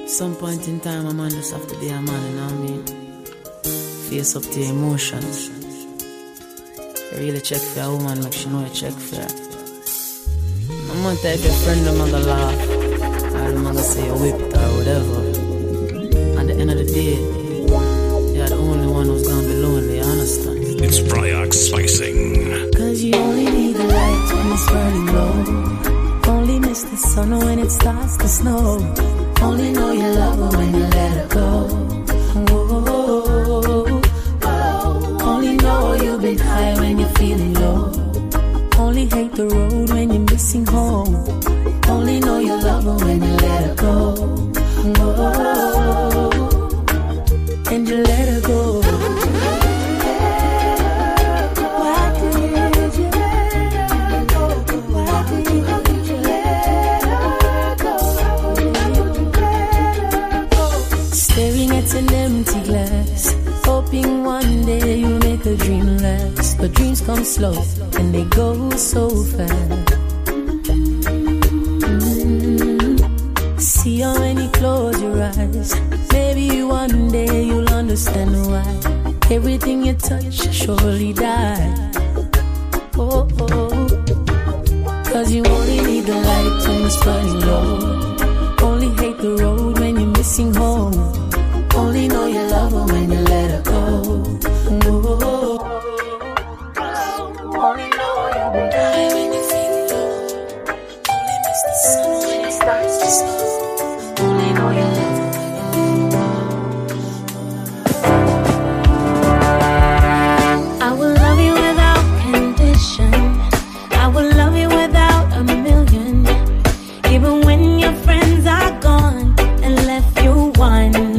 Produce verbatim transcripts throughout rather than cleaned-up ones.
Some point in time, a man just have to be a man, you know what I mean? Face up to your emotions. You really check for a woman, like she know you check for her. I'm gonna type your friend, I'm gonna laugh, or I'm gonna say you whipped or whatever. At the end of the day, you're the only one who's gonna be lonely, you understand? It's Bryox Spicing. Cause you only need the light when it's burning low. Only miss the sun when it starts to snow. Only know you love her when you let her go. Whoa, whoa. Only know you've been high when you're feeling low. Only hate the road when you're missing home. Only know you love her when you let her go. Whoa, and you let her go. An empty glass, hoping one day you'll make a dream last. But dreams come slow and they go so fast. Mm-hmm. See how when you close your eyes, maybe one day you'll understand why everything you touch surely die. Oh, oh. Cause you only need the light when it's burning low. Only hate the road when you're missing home. Only know you love her when you let her go. Whoa. Only know you've been high when you feel low. Only miss the sun when it starts to snow. Only know you love her. I will love you without condition. I will love you without a million. Even when your friends are gone and left you one.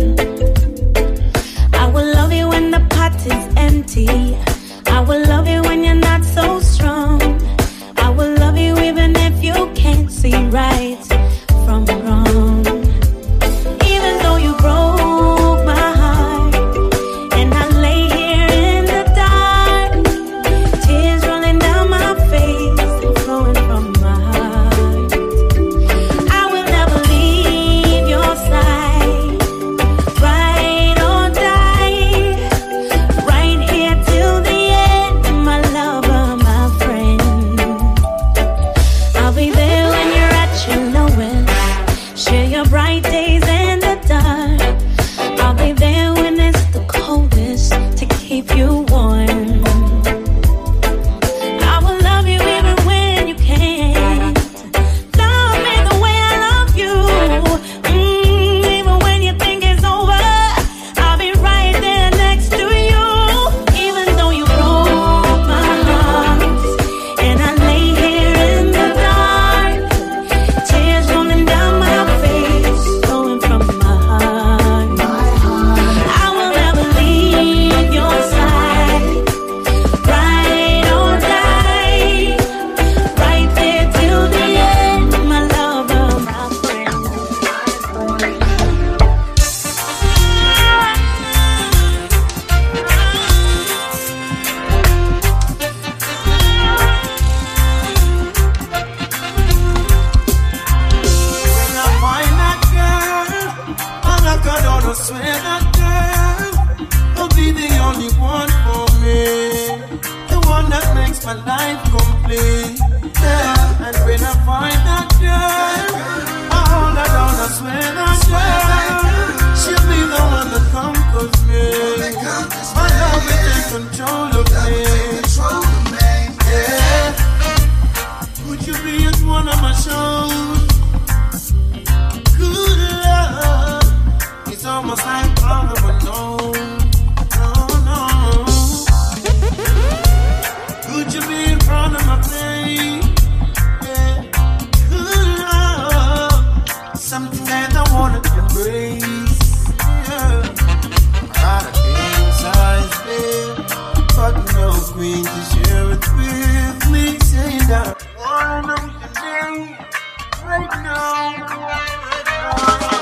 I will love you when you're not so strong. I will love you even if you can't see right from wrong. Even though you broke my heart and I lay here in the dark, tears rolling down my face and flowing from my heart. I will never leave your side, ride or die, right here till the bright days and the dark. I'll be there when it's the coldest to keep you warm. I will love you even when you can't. Love me the way I love you. Mm, even when you think it's over, I'll be right there next to you. Even though you broke my heart and I lay here in the dark, tears rolling down my face. Swear that girl will be the only one for me, the one that makes my life complete. Yeah, and when I find that girl, I hold her down. I swear that girl, she'll be the one that conquers me. My love will take control of me. Yeah, would you be at one of my shows? Good love. It's almost like all of a no, no, no. Could you be in front of my face? Yeah. Good love, something that I wanna embrace. Yeah. I got a king size bed, but no queen to share it with me. Say that I wanna know today, right now, right now.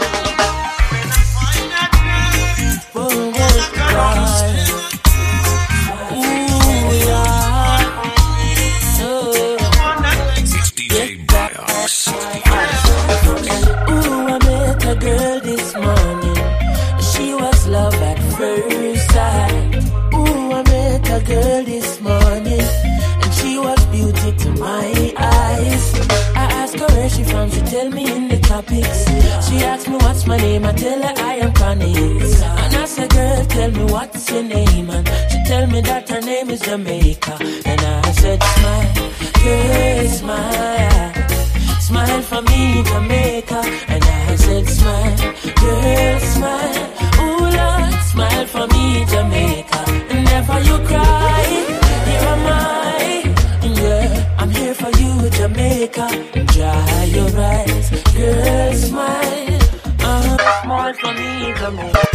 It's D J Bryox. Ooh, I met her a girl this morning. She was love at first sight. Ooh, I met a girl this morning, and she was beauty to my eyes. I asked her where she from, she tell me in the tropics. She asked me what's my name, I tell her I am Chronix. And I said, girl, tell me what's your name, and she tell me that her name is Jamaica. And I said, smile, girl, smile, smile for me, Jamaica. And I said, smile, girl, smile, ooh Lord, smile for me, Jamaica. And never you cry, here am I, yeah, I'm here for you, Jamaica. Dry your eyes, girl, smile, uh, smile for me, Jamaica.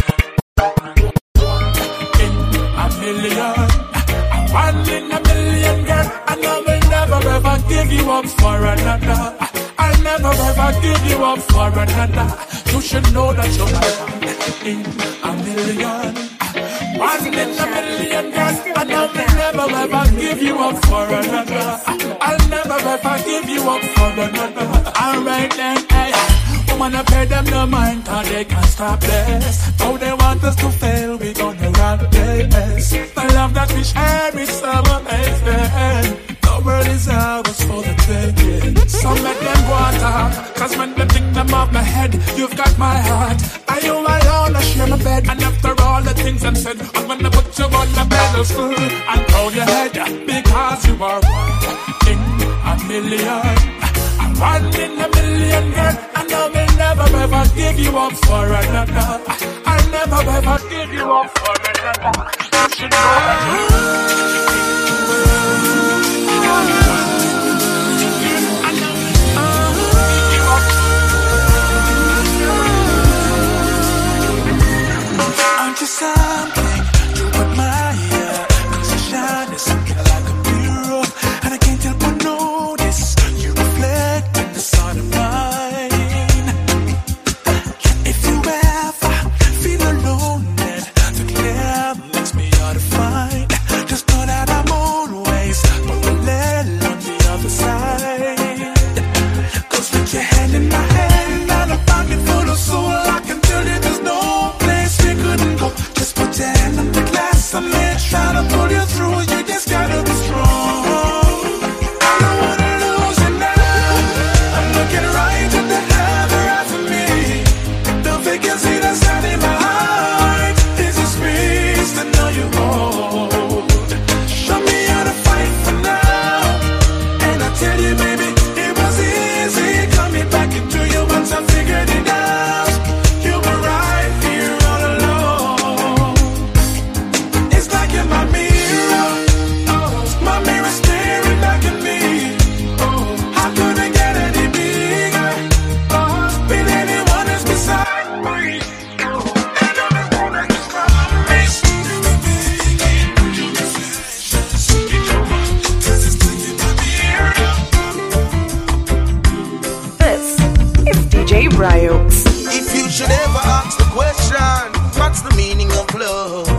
In a million, one in a million, girl, and I will never ever give you up for another. I'll never ever give you up for another. You should know that you're my one in a million. One in a million, girl, and I will never ever give you up for another. I'll never ever give you up for another. Alright then, hey. Woman, I pay them no mind, cause they can't stop this. How they want us to fail, we gonna run this. The love that we share is so amazing. The world is ours for the taking. Some make them go and talk, cause when they think them off my head, you've got my heart. Are you alone? I share my bed. And after all the things I'm said, I'm gonna put you on the pedestal and throw your head, because you are one in a million. One in a million, girl, and I will never ever give you up for another. I'll never ever give you up for another. You should know that. Aren't you something to admire? 'Cause you shine is something like a mirror, and I can't help but notice you reflect in the sun of mine. If you ever feel alone and the glare makes me hard to find, just know that I'm always parallel on the other side. 'Cause with your hand in my hand and a pocket full of soul, I can tell you there's no place we couldn't go. Just put your hand on the glass, I'm here trying to pull you through. You just gotta be strong. I don't wanna lose you now. I'm looking right at the other half of me. The vacancy that's not in my heart is a space that know you hold. Show me how to fight for now, and I tell you, baby, it was easy coming back into you once I figured it out. You were right here all alone. It's like you're my mirror, oh, my mirror staring back at me. Oh, how could I get any bigger? Oh, with anyone else beside me. Oh, and I'm just gonna just promise you to be you to this is like my mirror. This is D J Bryox. If you should ever ask the question, what's the meaning of love?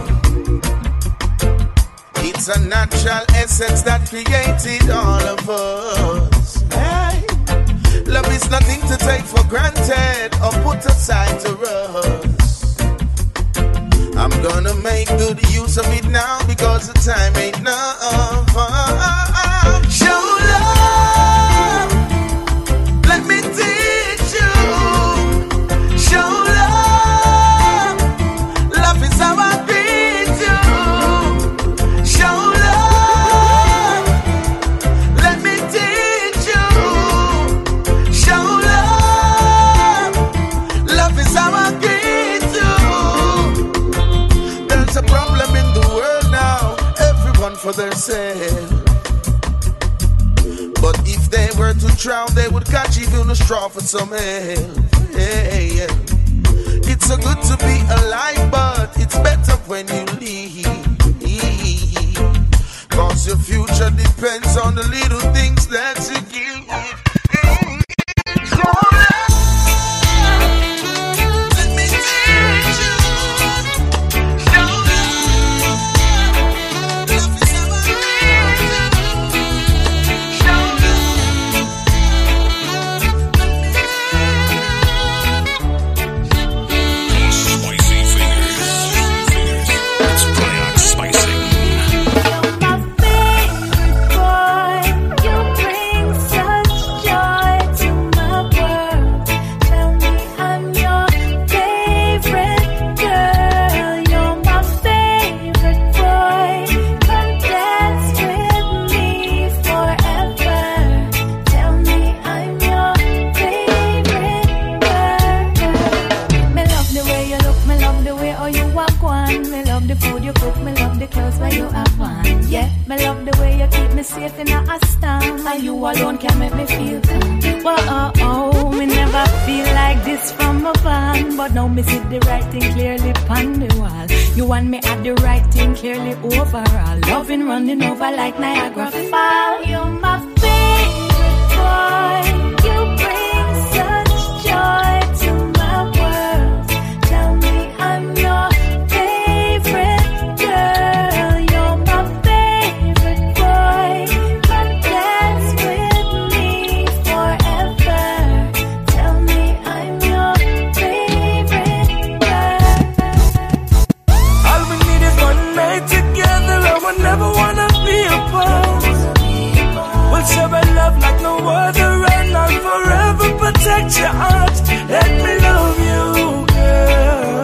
It's a natural essence that created all of us. Hey. Love is nothing to take for granted or put aside to rust. I'm gonna make good use of it now, because the time ain't enough. Show love, let me teach you. Show love, love is how I treat you. Show love, let me teach you. Show love, love is how I greet you. There's a problem in the world now, everyone for themselves. But if they were to drown, they would catch even a straw for some help. Hey, yeah. It's so good to be alive, but it's better when you leave. 'Cause your future depends on the little things that you give. Show love, let me teach you. Show love, love is how I treat you. Show love. on. Me love the food you cook, me love the clothes where you have on. Yeah, me love the way you keep me safe in a stand. And you alone can make me feel calm. Whoa, oh, oh, me never feel like this from a van. But now me see the right thing clearly on the wall. You want me at the right thing clearly overall. Loving running over like Niagara Falls. You're my favorite boy. You bring such joy to my world. Tell me I'm your favorite girl. You're my favorite boy. Come dance with me forever. Tell me I'm your favorite girl. All we need is one night together, and we never wanna be apart. We'll share a love like no other, and I'll forever protect your heart. Let me love you, girl.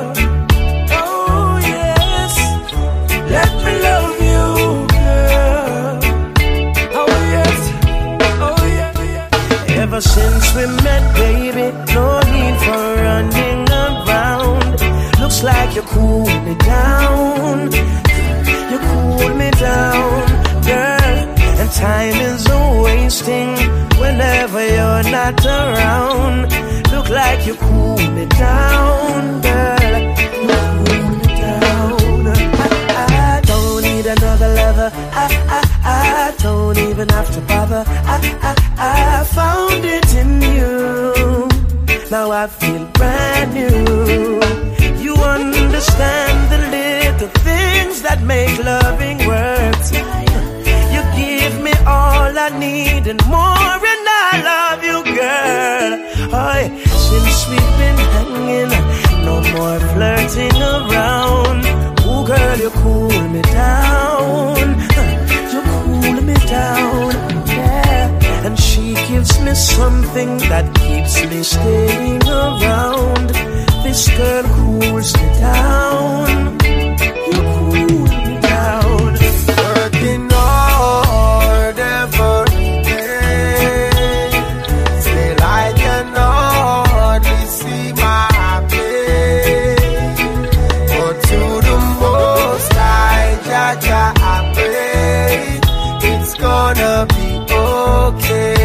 Oh yes, let me love you, girl. Oh yes, oh yeah, yeah. Ever since we met, baby, no need for running around. Looks like you cool me down. You cool me down, girl. And time is a wasting whenever you're not around. Look like you cool me down, girl. You cool me down. I, I don't need another lover. I, I, I don't even have to bother. I, I, I found it in you. Now I feel brand new. You understand the little things that make loving worth. You give me all I need and more, and I love you, girl. Oh, since we've been hanging, no more flirting around. Oh, girl, you cool me down. You cool me down, yeah. And she gives me something that keeps me staying around. This girl cools me down. You cool me down. Working hard every day. Still I cannot see my way. But to the Most High, Jah, I pray it's gonna be okay.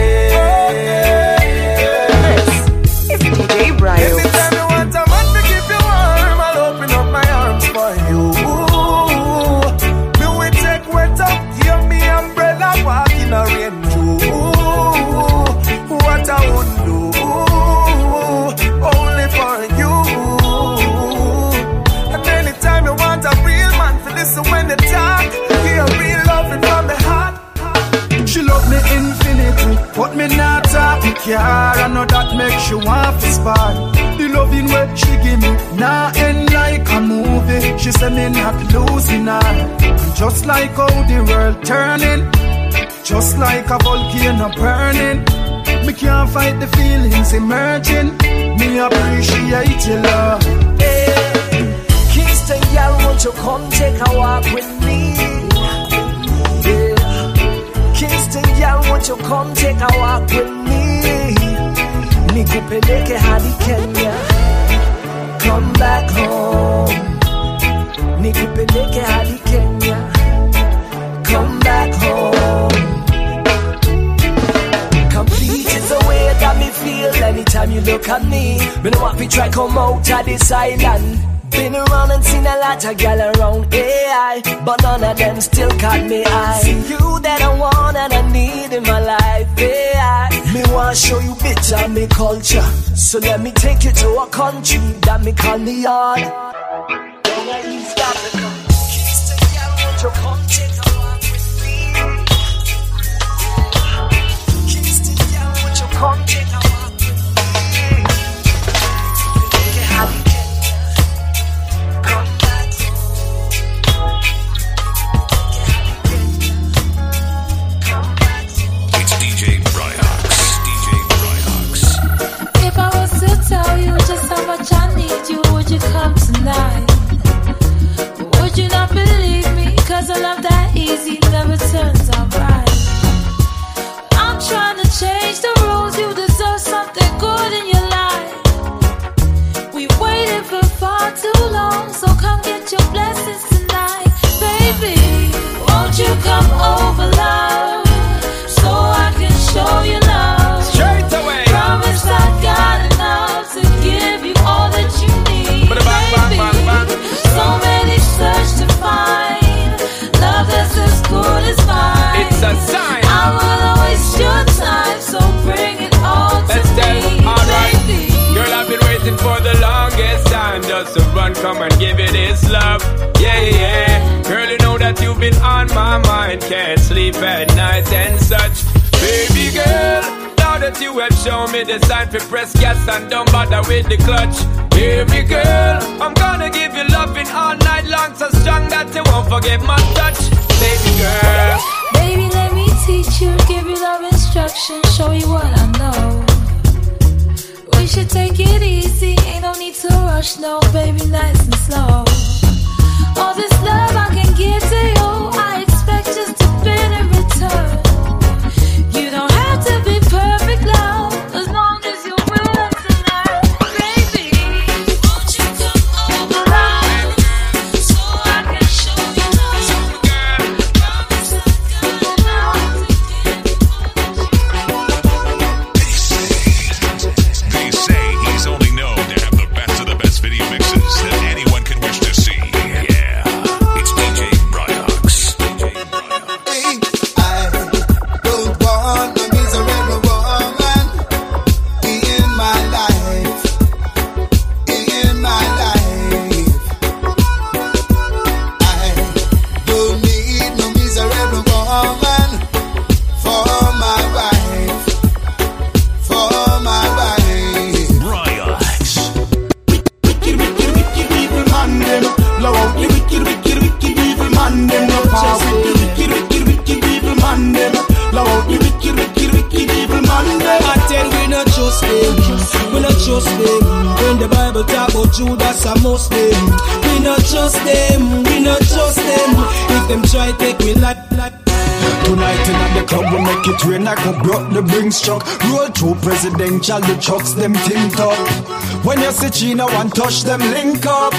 It's D J Bryo. Anytime you want a man to keep you warm, I'll open up my arms for you. Me will take wet up, give me umbrella, walk in a rain too. What I would do, only for you. And anytime you want a real man to listen when they talk, give a real loving from the heart. She love me infinity, but me not talk me care. I know that makes you want to spot. The loving way she give me, now end like a movie. She say me not losing her. And just like how the world turning, just like a volcano burning, me can't fight the feelings emerging. Me appreciate your love. Hey, Kingston girl, won't you come take a walk with me? Kingston girl, won't you come take a walk with me? Nikupeleke hadi Kenya, come back home. Nikupeleke hadi Kenya, come back home. Complete is the way that me feel anytime you look at me. Me know what we try come out of this island. Been around and seen a lot of gal around A I, but none of them still caught me eye. See you that I want and I need in my life, A I. Me want show you bits of me culture, so let me take you to a country that me call the yard. East Africa. Kingston, girl, won't you come take a walk with me? Kingston, girl, won't you come take a walk with me? Make it happy. Would you come tonight? Would you not believe me? Cause I love that easy. come over, love, so I can show you love. Straight away. Promise I got enough to give you all that you need, Bang, bang, bang, bang. So many search to find love that's as good as mine. It's a sign. I will waste your time, so bring it all to Let's tell me, them, alright. baby. Girl, I've been waiting for the longest time just to run, come and give you this love. Yeah, yeah. Girl, you know that you've been on my mind. Can't sleep at night and such. Baby girl, now that you have shown me the sign for press gas and don't bother with the clutch. Baby girl, I'm gonna give you loving all night long, so strong that you won't forget my touch. Baby girl, Baby, let me teach you, give you love instruction, show you what I know. We should take it easy, ain't no need to rush, no, baby, nice and slow. All this love I can give to you, I expect just a bit in return. You don't have to be perfect, love, as long as you're willing to learn. Baby, won't you come over, love, so I can show you love. Promise I got enough to give you all that you need. They say he's only known to have the best of the best video mixes that anyone can wish to see. Yeah, it's D J Bryox. D J Bryox. Hey, I don't want a miserable woman in my life, in my life. I don't need no miserable woman for my wife, for my wife. Bryox. Wicked, wicked, wicked evil man them. Blow out the wicked, wicked, wicked evil man them. No pass with the wicked, wicked, wicked evil man them. Blow out the wicked, wicked, wicked evil man them. I tell we not trust them, we not trust them. When the Bible talk about Judas and Muslim, we not trust them, we not trust them. If them try take me like like. Tonight in the club we make it rain like a brought the bring struck. Roll through presidential, the trucks them tint up. When you see China one touch them link up.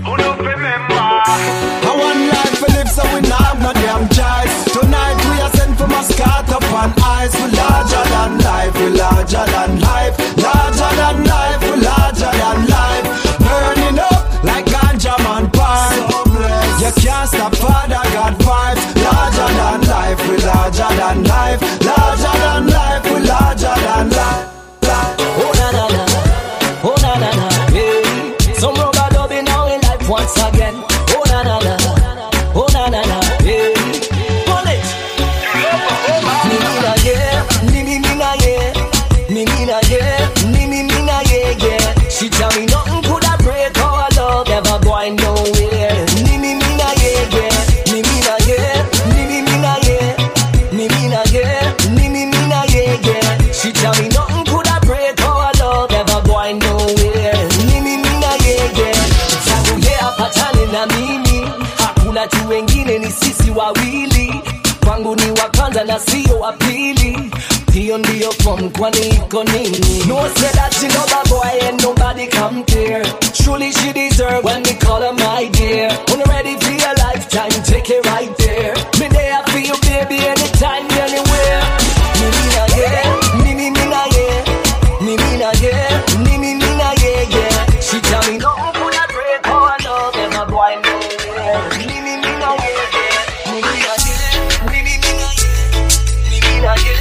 I want life to live so we not have no damn choice. Tonight we are sent from a scat up on ice. We larger than life, we larger than life. Larger than life, we larger than life. Burning up like ganja man pine. You can't stop Father God vibes. Larger than life, we larger than life. Larger than life, we larger than life. Oh na na na, oh na na na, hey. Some rubber dubbing now in life once again. Oh na na na, oh na na na, hey. Pull it. Me me na yeah, me me me na yeah, me me na yeah, me me me na yeah yeah. She tell me nothing coulda break our love, never going nowhere. Me me me na yeah yeah, me me na yeah, me me me na yeah, me me na yeah, me me me na yeah yeah. She tell me nothing coulda break our love, never going nowhere. Me me me na yeah yeah. Tangu yeah patani na mimi, hakuna tu wengine ni sisi wawili. Kwangu ni wa kwanza na sio wa pili. Hiyo ndio form kwani iko nini? No say that she love a boy and nobody compare. Truly she deserve when we call her my dear. When you're ready for your lifetime, take it right there. Me there for you baby anytime, anywhere. Me me na yeah, me me me na yeah, me me na yeah, me me me na yeah yeah. She tell me no could I break our love, never boy nowhere. Me me me na yeah yeah, me me na yeah, me me me na yeah, me me na yeah.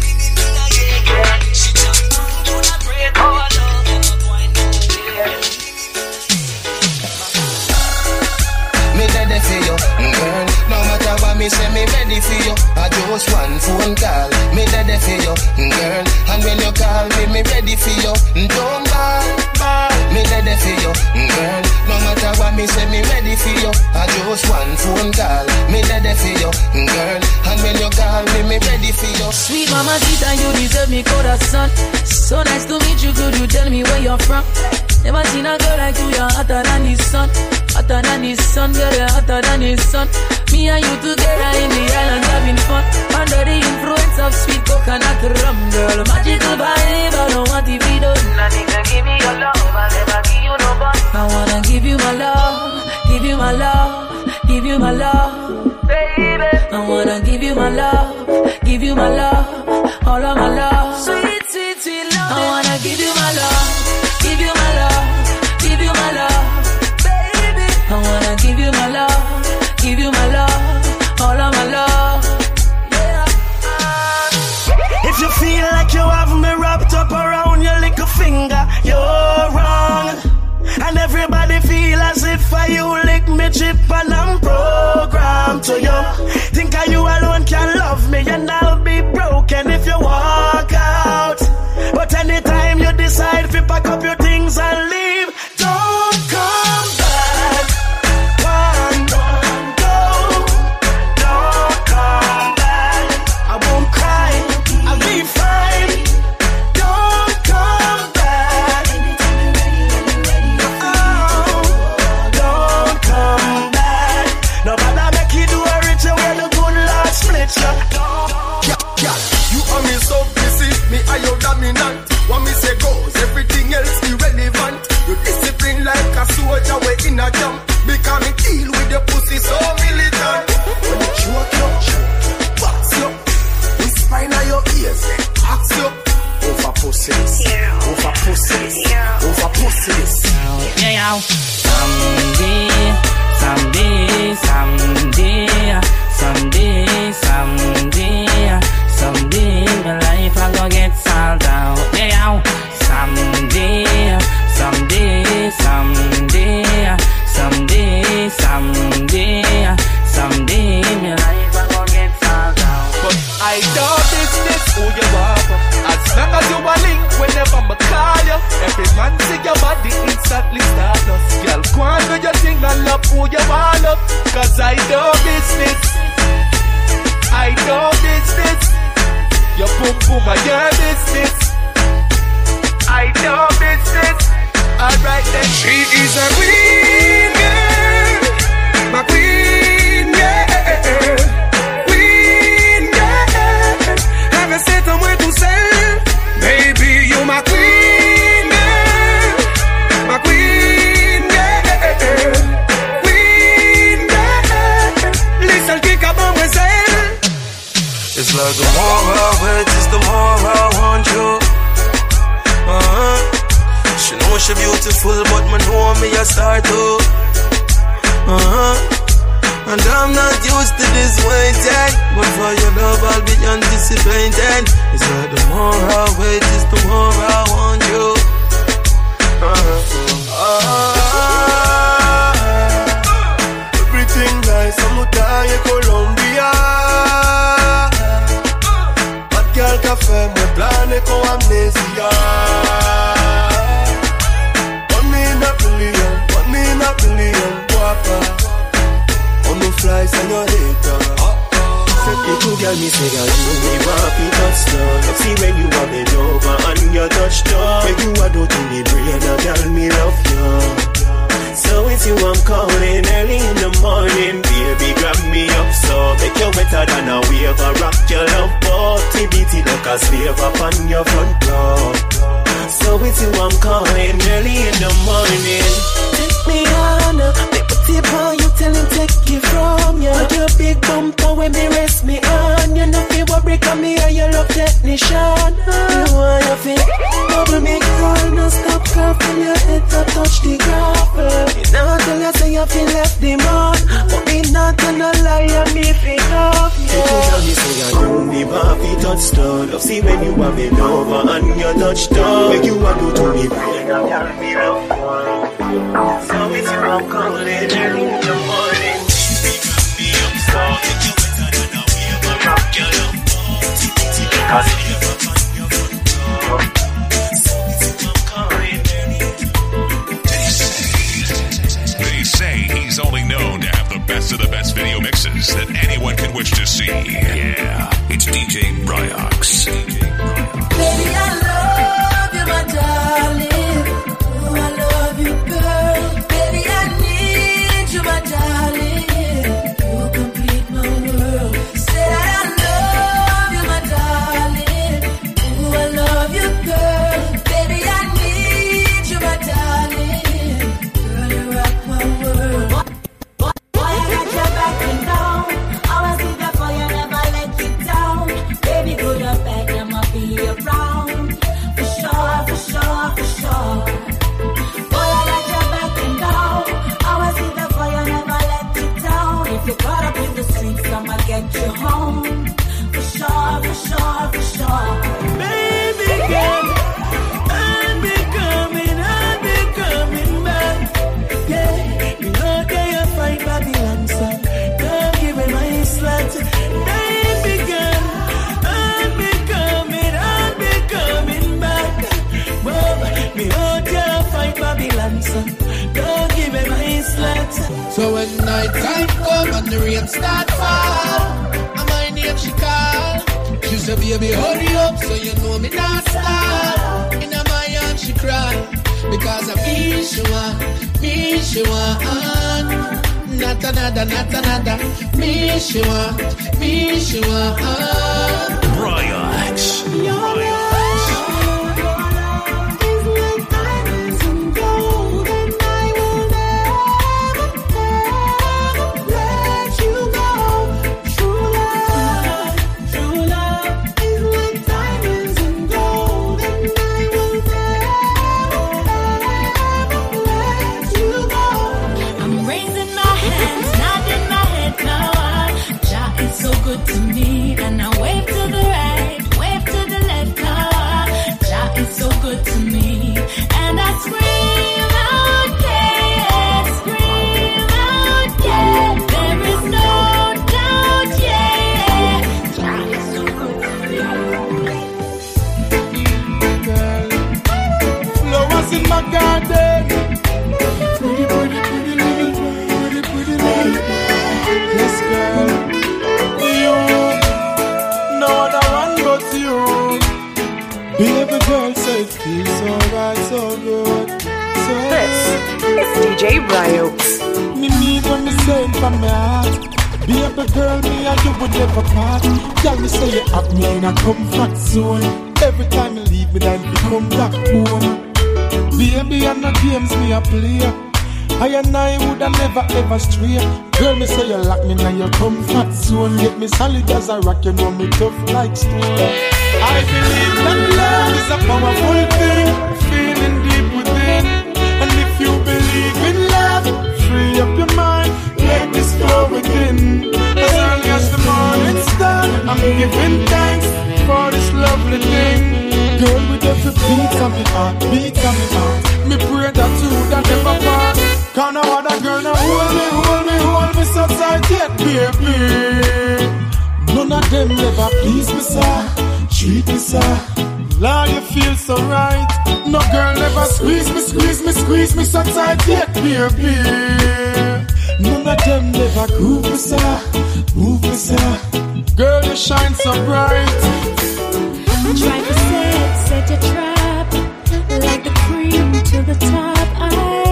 Girl, no matter what me say, me ready for you. I just one phone call, me ready for you, girl. And when you call me, me ready for you. Don't ball, ball, me ready for you, girl. No matter what me say, me ready for you. I just one phone call, me ready for you, girl. And when you call me, me ready for you. Sweet mama, sweet and you deserve me corazón. So nice to meet you, could you tell me where you're from? Never seen a girl like you, you're hotter than the sun. Hotter than the sun, girl, you're hotter than the sun. Me and you together in the island having fun. Under the influence of sweet coconut rum, girl. Magical vibe, I don't want to be done. Nothing can give me your love, I'll never give you no bun. I wanna give you my love, give you my love, give you my love, baby. I wanna wanna give you my love, give you my love, all of my love. Sweet, sweet, sweet love. I wanna give you my love, give you my love, give you my love, baby. I wanna give you my love, give you my love, all of my love. Yeah. If you feel like you have me wrapped up around your little finger, you're wrong. And everybody feel as if I you lick me chip and I'm programmed to you. Think I you alone can love me and I'll be broken if you walk out. But anytime you decide to pack up your things and leave, don't come back. One, one, go. Don't come back. I won't cry, I'll be fine. Don't come back. Oh, don't come back. No matter make you do a rich where the good Lord split you. Yeah, yeah. You are me so busy, me are your dominant. What me say goes, everything else irrelevant. You discipline like a soldier, way in a jump. Because me deal with the pussy so militant. When you choke you, box you, we spine on your ears, ask you. Over pussies, over pussies, over pussies. Yeah, someday, someday, someday, someday, someday, someday, my life I go get solved out. Yeah, someday, someday, someday, someday, someday, someday, my life I go get solved out. But I don't business who you are. As long as you a link whenever I call you. Every man see your body instantly start us. Girl, go on do your thing and love who you want up. Cause I do business, I do business. Your boom boom are your business, I do business. Alright then. She is a queen girl, my queen girl, queen girl. Have a set on where to sell, baby you my queen girl, my queen girl, queen girl. Listen, kick up on myself. It's like the more I wait, it's the more I want you. Uh-huh. She know she beautiful, but me know me a star too. Uh-huh. And I'm not used to this waiting, but for your love I'll be anticipating. It's like the more I wait, it's the more I want you. Uh-huh. Uh-huh. Everything nice, I'm Mutaya, Colombia. Bad girl cafe, me plan con amnesia. One in a billion, one in a billion, guapa. On the flies and your hater. Say people girl, me say girl, you me want to touch down. See when you are bend over and you touch down. When you are do to me brain, a girl me love you. So it's you I'm calling early in the morning. Baby, grab me up so make you wetter than a wave. I rock your love boat, T B T like a slave up on your front door. So it's you I'm calling early in the morning. Take me on, make a tip on you, tell him take it from you. Put your big bumper when me rest me on. You know feel what break on me or your love technician. You want your feet, bubble me girl, no stop coughing your head to touch the gravel. You know tell you say you feel left the man, but me not gonna lie and me feel love you. Take it on me say you do me baby touchdown. Love see when you have it over and you touchdown. Make you want to do me brain and tell me love one. So it's you I'm calling early in the morning. Be up so that you better than a wave and rock your love boat. Because you never find your front door. So it's you I'm calling early in the morning. They say he's only known to have the best of the best video mixes that anyone can wish to see. Yeah, it's D J Bryox. Baby, I love you, my darling. Oh, I love you, girl. Baby, I need you, my darling. You complete my world. Say I love you, my darling. Oh, I love you, girl. Baby, I need you, my darling. Girl, you rock my world. Boy, I got your back and down. Always be there for you. Babylon, son. Don't give me my slut. So when night time come and the rain start fall, and my name she call. She say, baby, hurry up, so you know me not stop. In my arms she cry, because of me she want, me she want. Not another, not another. Me she want, me she want. Bryox. Bryox. To me, and I wave to the right, wave to the left. Now, Jah is so good to me, and I scream out, yeah, scream out, yeah. There is no doubt, yeah, Jah is so good to me. Flowers in my garden, pretty, pretty, pretty little, pretty, pretty little. Yes, girl. No other one but you. Baby girl said feels so right, so good, so This is D J Bryox. me mean when me say it from my heart. Baby girl, me and you would never part. Tell me say you have me in a comfort zone. Every time you leave me, then you come back home. Baby, and the games me a play, I and I woulda never ever stray. Girl, me say you lock me in your comfort zone. Get me solid as a rock, you know me tough like stone. I believe that love is a powerful thing, feeling deep within. And if you believe in love, free up your mind, let this flow within. As early as the morning star, I'm giving thanks for this lovely thing. Girl, with every beat of me heart, beat of me heart, me pray that you would never part. Can't no other girl now hold me, hold me, hold me so tight yet, baby. None of them never please me, sir. Treat me, sir. Lord, you feel so right. No girl never squeeze me, squeeze me, squeeze me so tight yet, baby. None of them never groove me, sir. Move me, sir. Girl, you shine so bright. Try to set, set your trap, like the cream to the top. I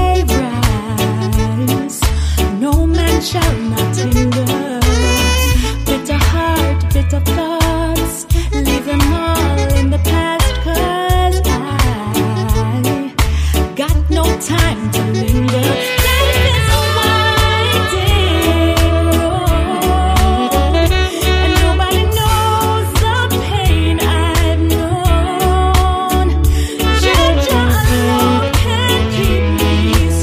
rise, no man shall not hinder. Bitter heart, bitter thoughts, leave them all in the past. 'Cause I got no time to linger. Life is a winding road, and nobody knows the pain I've known. Just alone can keep me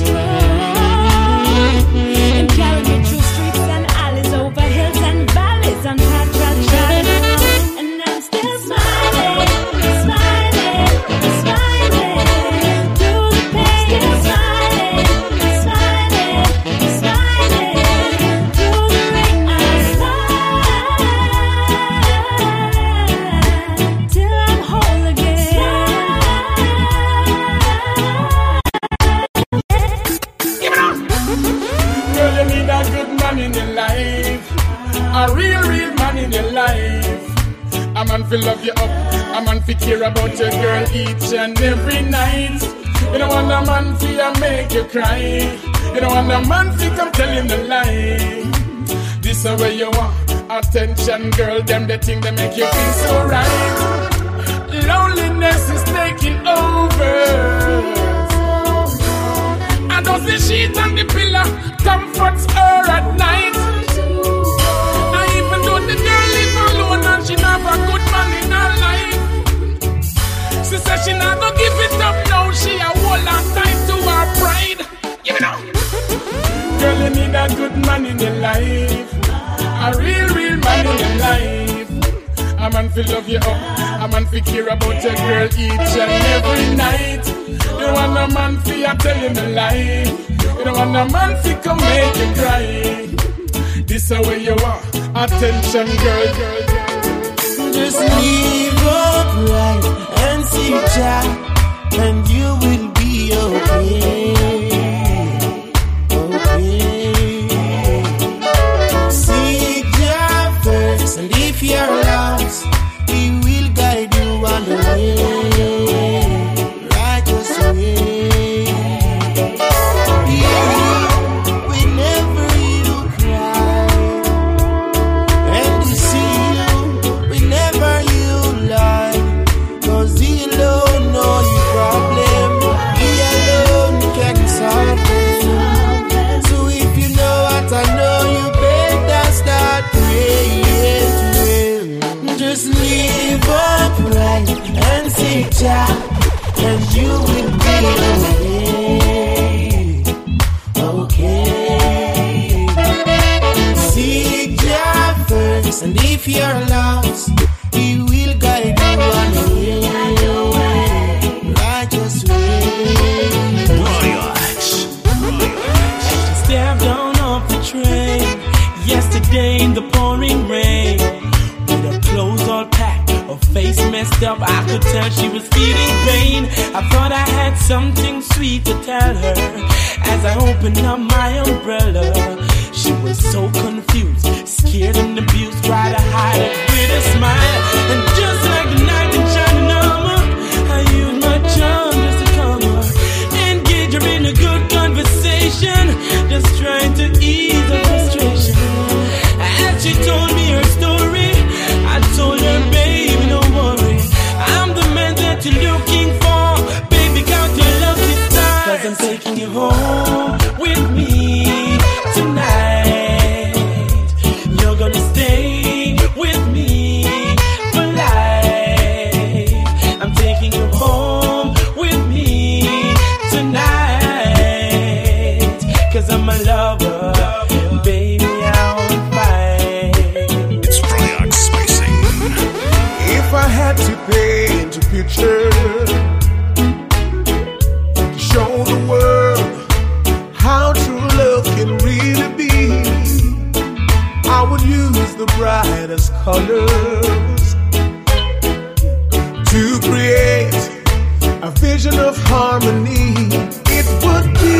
strong and carry me through streets and alleys, over hills and valleys, and paths I've trodden on. And I'm still smiling, smiling, smiling through the pain. Still smiling, smiling, smiling through the rain. I smile till I'm whole again. Girl, you need a good man in your life, a real, real man in your life. A man fi love you up, a man fi care about your girl each and every night. You don't want a man fi a make you cry. You don't want a man fi come telling the lie. This is where you want attention, girl. Them the thing that make you feel so right. Loneliness is taking over. I don't see sheet on the pillow comforts her at night. I even though the girl live alone and she not have a good man in her life. She said she not gonna give it up now. She a hold on tight to her pride. Give it up. Girl, you need a good man in your life, a real, real man in your life. A man fi love you up, a man fi care about your girl each and every night. You don't want a man fi a tell you the lie. You don't want a man fi come make you cry. This is where you want attention, girl, girl, girl. Just live upright and see Jah, and you will be be okay. And if you're lost, He will guide you on the way, righteous way. Yeah, whenever you cry, and He see you whenever you lie, 'cause He alone knows your problem. He alone can solve it. So if you know what I know, you better start praying. Just live upright and seek Jah, and you will be okay. Okay. Seek Jah first, and if you're lost, He will guide you on the way, righteous way. Stepped down off the train yesterday in the pouring rain. Clothes all packed, her face messed up, I could tell she was feeling pain. I thought I had something sweet to tell her as I opened up my umbrella. She was so confused, scared and abused, tried to hide it with a smile. And just like the night in shining armor, I used my charm just to calm her, engage her in a good conversation, just trying to ease her frustration. As she told me her story, I told her, baby, don't worry, I'm the man that you're looking for. Baby, count your lucky stars, 'cause I'm taking you home with me tonight. You're gonna stay with me for life. I'm taking you home with me tonight, 'cause I'm a lover, baby. If I had to paint a picture to show the world how true love can really be, I would use the brightest colors to create a vision of harmony. It would be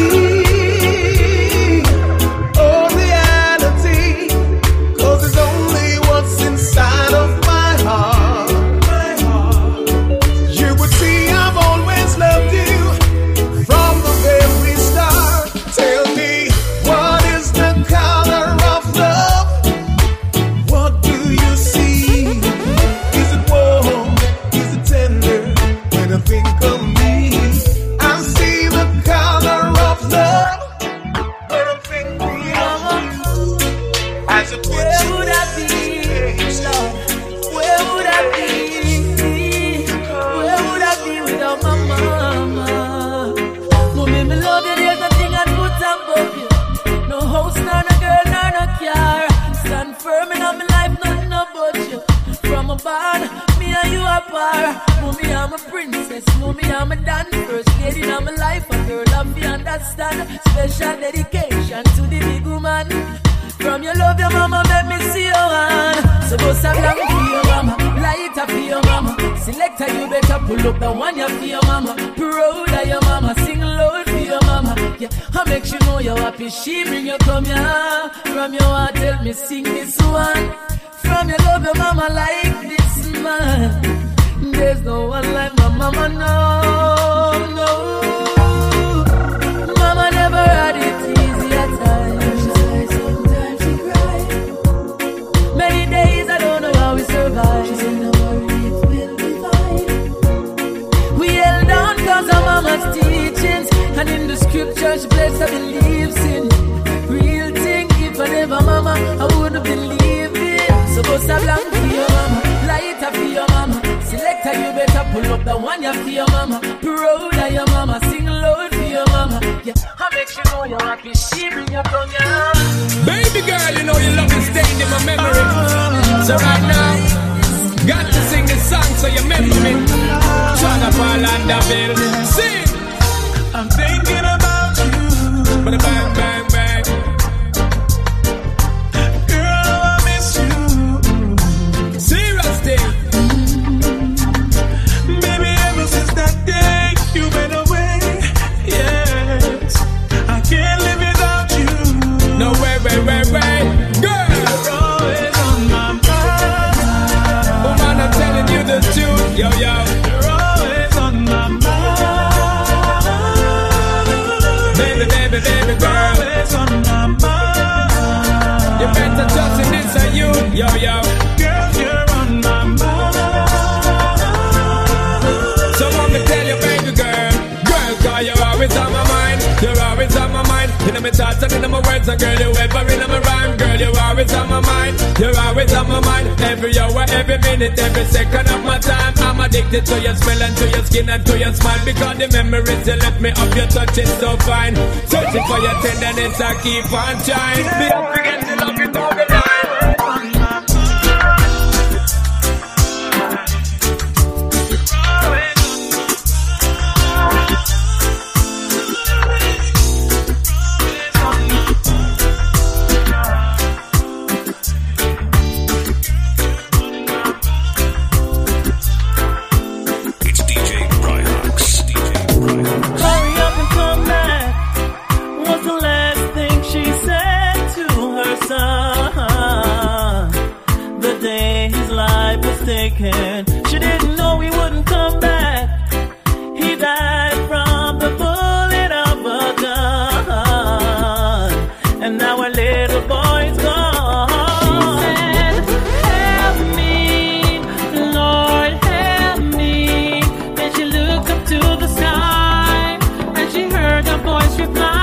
oh reality, 'cause it's only what's inside of my heart. Me and you are par. Mommy, I'm a princess. Mommy, I'm a dance. First lady in my life. A girl love me understand. Special dedication to the big woman. From your love, your mama, let me see your hand. So go some long for your mama. Light up for your mama. Selector, you better pull up the one you for your mama. Proud of your mama. Sing loud for your mama. Yeah, I make you know you're happy. She bring you come here. From your heart, tell me sing this one. From your love, your mama like this man. There's no one like my mama, no, no. Mama never had it easy at times. She cried, sometimes she cried. Many days I don't know how we survive. She said, no worry, it will be fine. We held on cause of mama's teachings. And in the scripture she blessed I believes in. Real thing, if I never mama, I wouldn't believe it. So go stop long for your mama, light up for your mama. Selector, you better pull up the one you for your mama. Proud of your mama, sing loud for your mama. Yeah, I make you know you're happy. She bring your tongue out. Baby girl, you know your love is staying in my memory. So right now, got to sing this song so you remember me. Shut up all under bill. Sing. I'm thinking about you. But bang, bang, bang. Girl, I miss you. Serious day. Baby, ever since that day you went away, baby, baby, baby girl. Always on my mind. You better trust in this are you, yo, yo. Girl, you're on my mind. So want me tell you, baby girl. Girl, cause you're always on my mind. You're always on my mind. In my thoughts and in my words, and girl, you ever in my rhyme. Girl, you're always on my mind. You're always on my mind. Every hour, every minute, every second of my time. I'm addicted to your smell and to your skin and to your smile. Because the memories you left me of your touch is so fine. Searching for your tenderness, I keep on trying. Me up to get to love you all the time. She didn't know he wouldn't come back. He died from the bullet of a gun, and now our little boy's gone. She said, help me, Lord, help me. Then she looked up to the sky, and she heard a voice reply.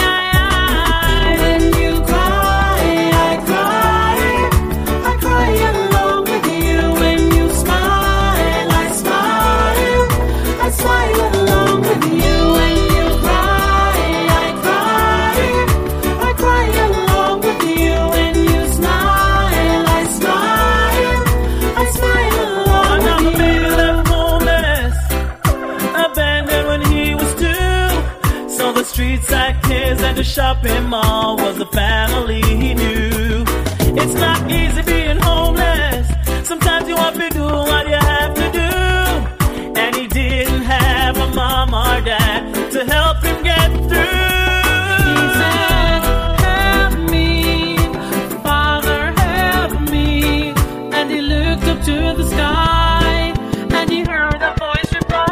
Streets like his and the shopping mall was the family he knew. It's not easy being homeless. Sometimes you want to do what you have to do. And he didn't have a mom or dad to help him get through. He said, help me, Father, help me. And he looked up to the sky, and he heard a voice reply.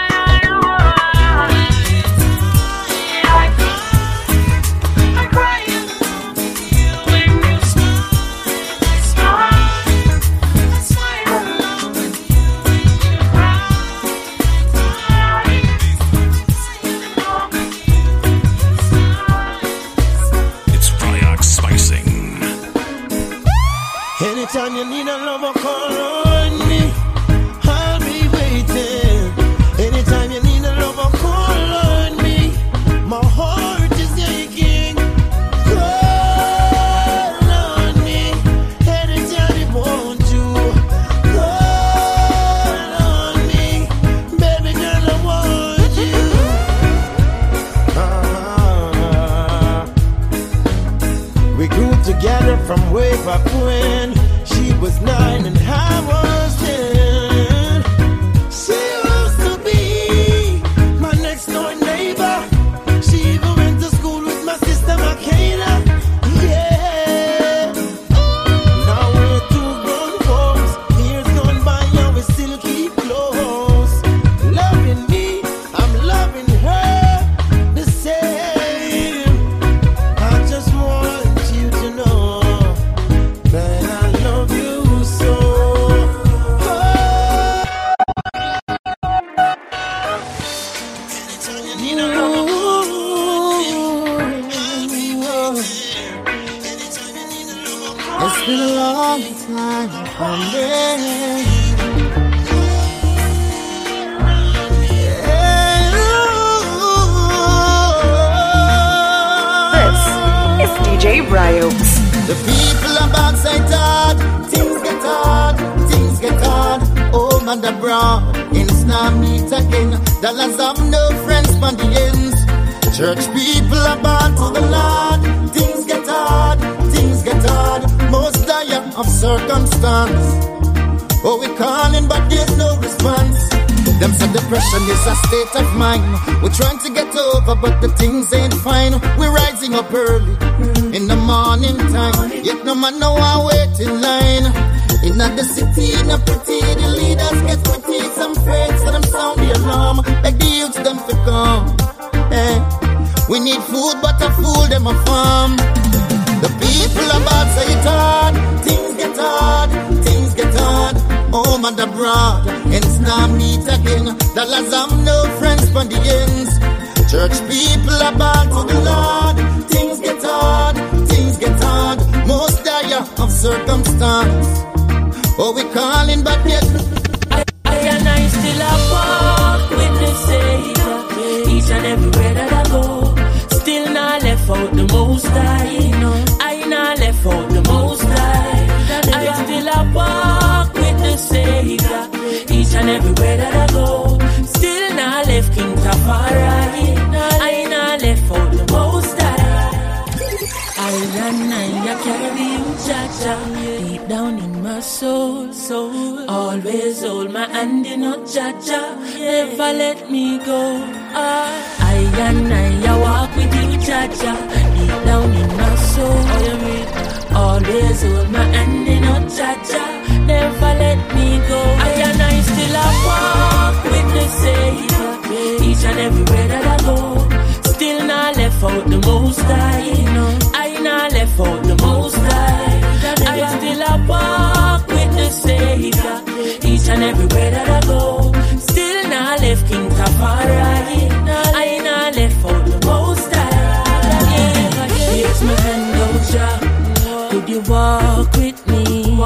Anytime you need a lover, call on me. I'll be waiting. Anytime you need a lover, call on me. My heart is aching. Call on me. Anytime you want to. Call on me. Baby girl, I want you. Uh-huh. We grew together from way back when. She was nine and I was ten. She used to be my next door neighbor. She even went to school with my sister Makayla. Yeah. Now we're two grown folks. Years gone by and we still keep close. Loving me, I'm loving her the same. I just want you to know that I love you so. Oh. Anytime you need a love, it's been a long time from there. This is D J Bryo. The people are backside hard, things get hard, things get hard. Oh, mother brown, in Islam meet again. Dollars have no friends on the ends. Church people are born to the Lord. Things get hard, things get hard. Most dire of circumstance. Oh, we calling, but there's no response. Them said depression is a state of mind. We're trying to get over, but the things ain't fine. We're rising up early in the morning time. Yet no man know I wait in line. In the city, in the pretty, the leaders get pretty. Some afraid, so them sound the alarm. Beg the youths them to come. Hey. We need food, but a fool them a farm. The people are bad, say it hard. Things get hard, things get hard. Home and abroad, ends now meet again. Dollars have no friends from the ends. Church people are bad to the Lord. Things get hard, things get hard. Most dire of circumstance. Oh, we calling back yet. I, I and I still a walk with the Savior. Each and everywhere that I go. Still not left out the most high. I not left out the most high. I still a walk with the Savior. Each and everywhere that I go. Still not left King Tafari. I not left out the most high. I and I carry you, Jaja, deep down in my soul, soul. Always hold my hand in a Jaja, never let me go. I and I walk with you, Jaja, deep down in my soul. Always hold my hand in a Jaja, never let me go. I and I still a walk with the Savior, each and everywhere that I go. Still not left out the most high. I not left out the most high. I still a walk with the Savior, each and everywhere that I go. Still not left King Tafari. I not left out the most high. Here's my hand out, Jah. Could you walk with me?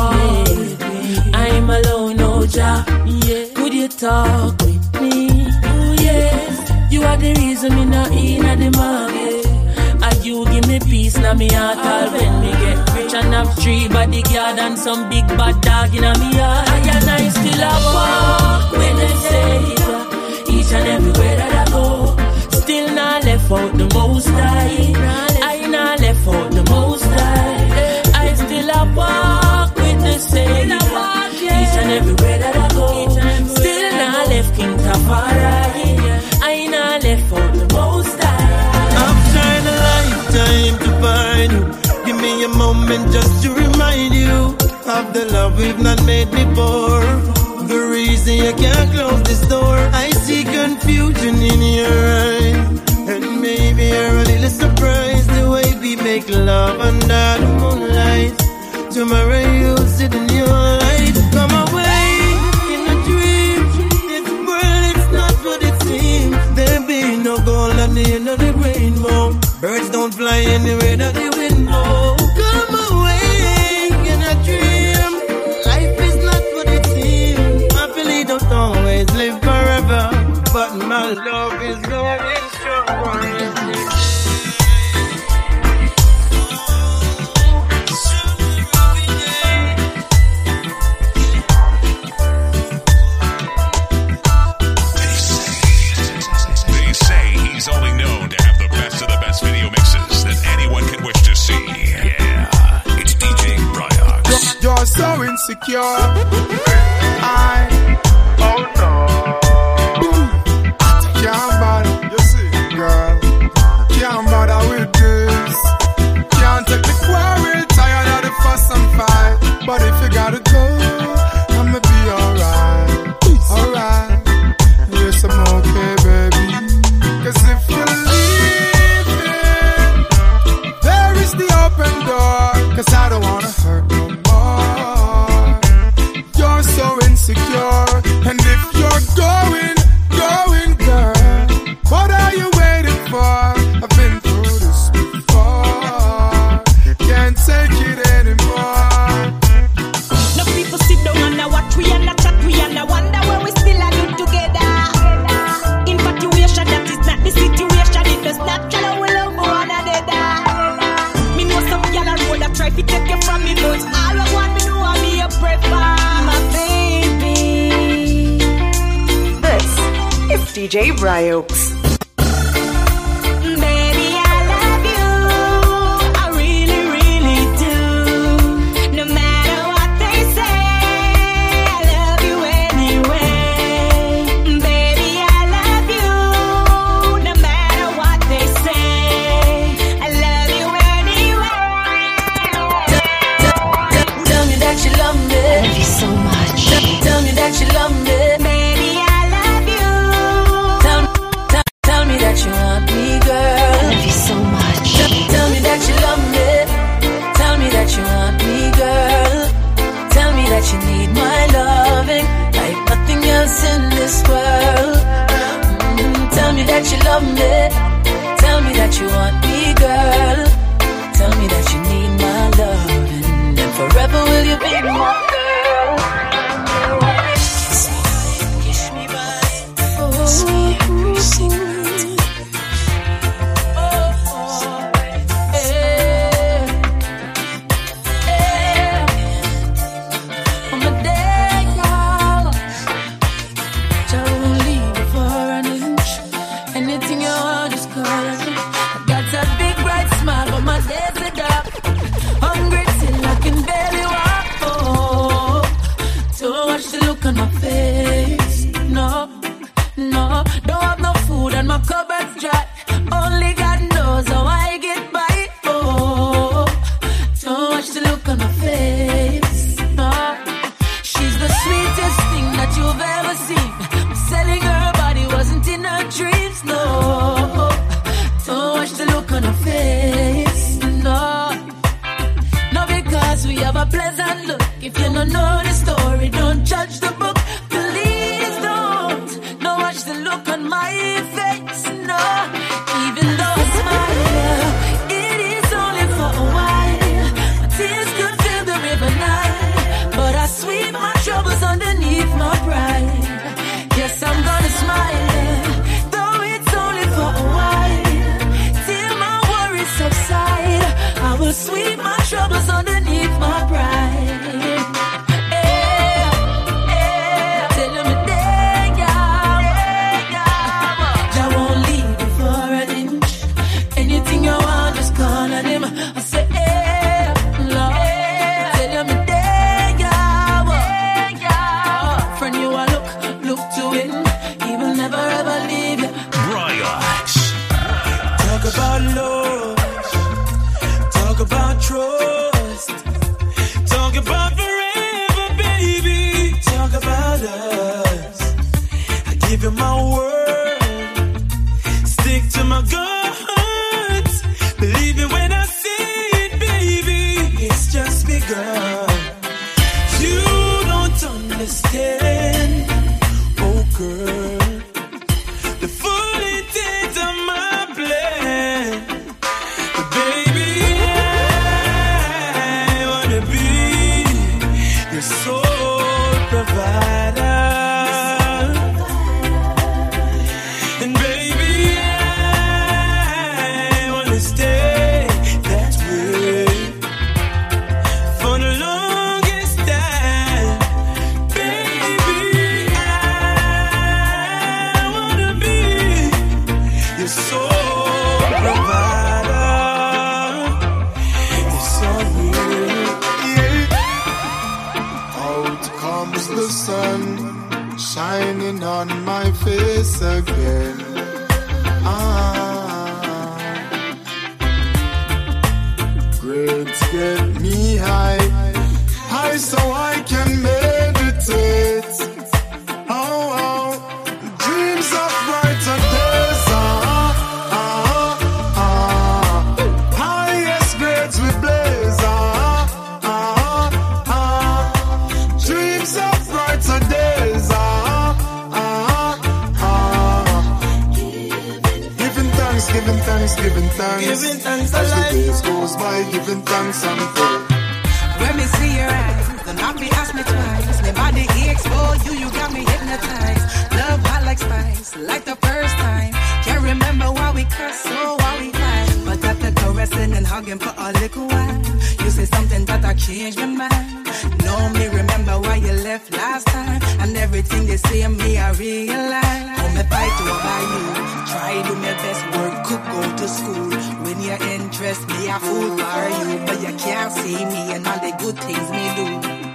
Yeah. I'm alone, oh Jah. Yeah. Could you talk with me? Oh yes. You are the reason me not in at the market. And you give me peace now me heart all when me get rich and have three bodyguard and some big bad dog in a me heart. I and I still a walk with the Savior, each and everywhere that I go. Still not left out the most high. I not left out the most high. I still a walk with the Savior, each and everywhere that I go. Still not left King Tafari. I not left out the most high. I've tried a lifetime to find you. Give me a moment just to remind you of the love we've not made before. The reason you can't close this door. I see confusion in your eyes, and maybe you're a little surprised the way we make love under the moonlight. Tomorrow you'll sit in your light. Come away in a dream. This world is not what it seems. There be no gold at the end of the rainbow. Birds don't fly anywhere that the wind blows. Come away in a dream. Life is not what it seems. Happily don't always live forever, but my love is going strong. He's only known to have the best of the best video mixes that anyone can wish to see. Yeah, it's D J Bryox. You're so insecure. I, oh no. Can't bother, you see, girl. Can't bother with this. Can't take the quarrel, tired of the fuss and fight. But if you gotta go, I'ma be alright. Alright. Yes, I'm okay, baby. Cause if you're leaving, there is the open door. Cause I don't wanna hurt no more. You're so insecure. And if you're going, going, girl, what are you waiting for? I've been through this before. Can't take it anymore. No people sit down and I watch we and I chat we and I wonder where we still are good together. Infatuation, that is not the situation. It does not tell we love one another. Me know some gyal a roll that try to take you from me, but all I want me know I be a prefer my baby. This is D J Bryox. sweep my troubles underneath my pride. Yeah, yeah. Tell him today, yeah, I won't leave you for an inch. Anything you want, just call on him. I say, yeah, Lord. Tell him today, yeah, friend, you are look, look to him. He will never ever leave you. Bryox. Talk about love. Talk about trust. Talk about forever, baby. Talk about us. I give you my word. Stick to my guns. Believe it when I say it, baby. It's just begun. You don't understand, oh girl, the full intent of my plan. But baby, I wanna be your sole provider. And baby, I wanna stay that way for the longest time. Baby, I wanna be your sole provider. It's so weird. Out comes the sun, shining on my face again. Ah, grades get me high, high so I can meditate. Oh, oh, dreams of brighter days. Ah, ah, ah, highest grades we blaze. Ah, ah, ah, dreams of brighter days. Ah, ah, ah, giving thanks, giving thanks, giving thanks. Giving thanks As the alive. days goes by, giving thanks and praise. When me see your eyes, don't have me ask me twice. My body aches for you, you got me hypnotized. Love hot like spice, like the first time. Can't remember why we cuss or why we fight. But after caressing and hugging for a little while, you say something that I changed my mind. No, me remember why you left last time. And everything they say of me, I realize. Oh, me fight over you, try do my best work, could go to school. When your interest me, I fool for you. But you can't see me and all the good things me do.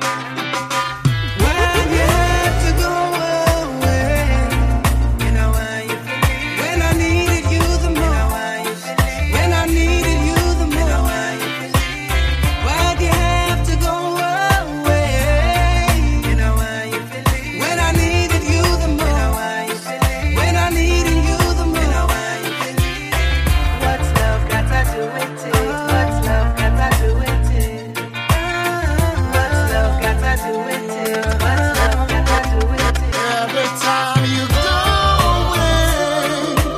When you have to go away, you know why you feel me? When I needed you the most, when I needed you the most, why'd you have to go away? You know why you feel me? When I needed you the most, when I needed you the most, what's love got to do with it? What's love got to do with it? What's love got to do with it? What's love got to do with it? Every time you go away,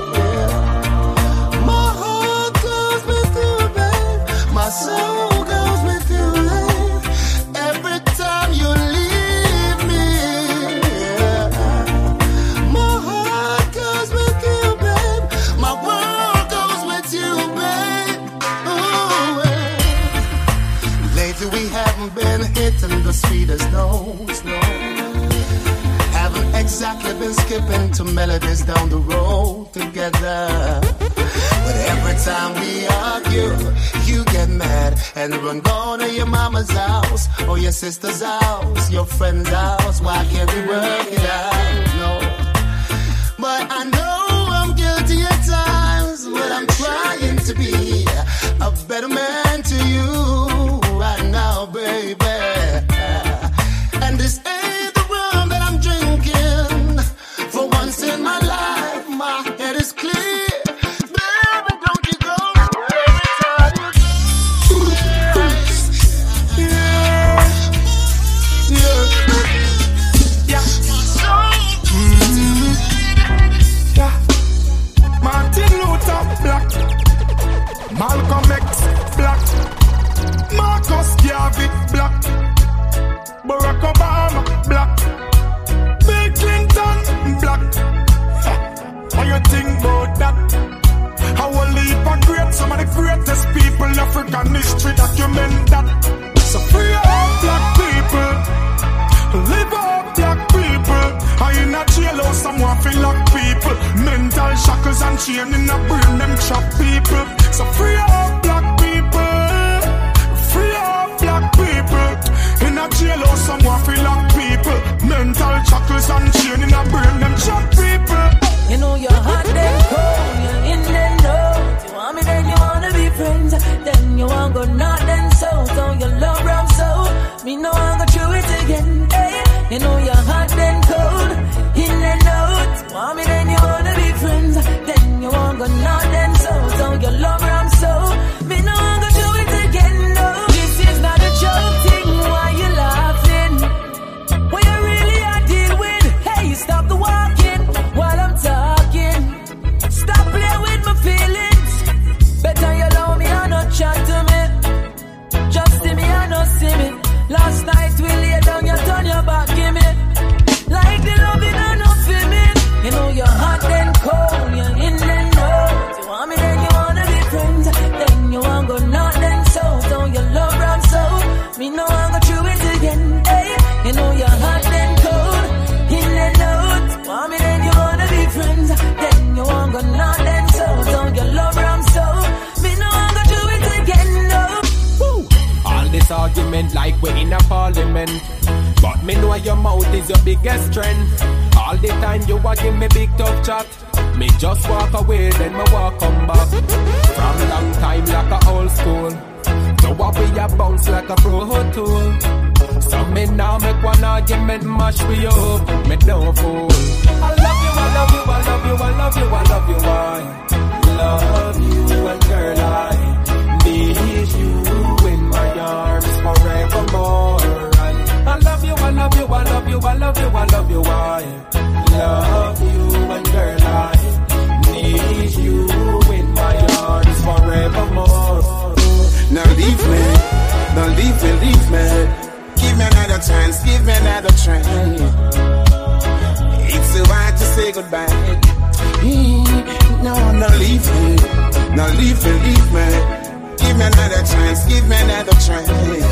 my heart goes with you, babe. My soul goes with you, babe. Every time you leave me, my heart goes with you, babe. My world goes with you, babe. Ooh, yeah. Lately we haven't been hitting the sweetest notes, no. Haven't exactly been skipping to melodies down the road together. But every time we argue, you get mad and run gone to your mama's house or your sister's house, your friend's house. Why can't we work it out? No. But I know I'm guilty at times, but I'm trying to be a better man to you right now, baby. And this ain't the rum that I'm drinking. For once in my life, my head is clear. Baby, don't you go every time you yeah, yeah, yeah. Mm-hmm. Yeah. chain in a brain, them chop people. So free up black people, free up black people. In a jailhouse, someone feel like people. Mental shackles and chain in a brain, them chop people. You know you're hot, then cold, you're in, then out. You want me, then you wanna be friends. Then you want go north, then south. So you love rum, so me know I'll go through it again. Hey, you know you're hot, then cold, in, then out. You want me, then you wanna be friends. Then you want go north, then south. So you love rum, so me know I'll go through it again. No, this is not a joke thing. Why you laughing? What you really are deal with? Hey, stop the walking while I'm talking. Stop playing with my feelings. Better you allow me and not chat to me. Just see me and not see me. Last night we lay down, you turn your back, give me. Like the loving and not feel me. You know you're hot then cold, you're in then out. You want me then you wanna be friends. Then you want go north then south. So you love round south. Me know I'll go through it again. Hey, you know you're hot then cold, in then out. Want me then you wanna be friends. Then you want go north then south. So you love round south. Me know I'll go through it again. No. Woo. All this argument like we're in a parliament. But me know your mouth is your biggest strength. All the time you a give me big tough chat. Me just walk away, then me walk come back. From long time like a old school. So what we a bounce like a pro tool. So me now make one argument mash me up. Me no fool. I love you, I love you, I love you, I love you, I love you, I love you, and girl I need you in my arms forevermore. I love you, I love you, I love you, I love you, I love you, I love you, and girl, I need you in my arms forevermore. Now leave me, now leave me, leave me. Give me another chance, give me another try. It's so hard to say goodbye. No, now leave me, now leave me, leave me. Give me another chance, give me another try.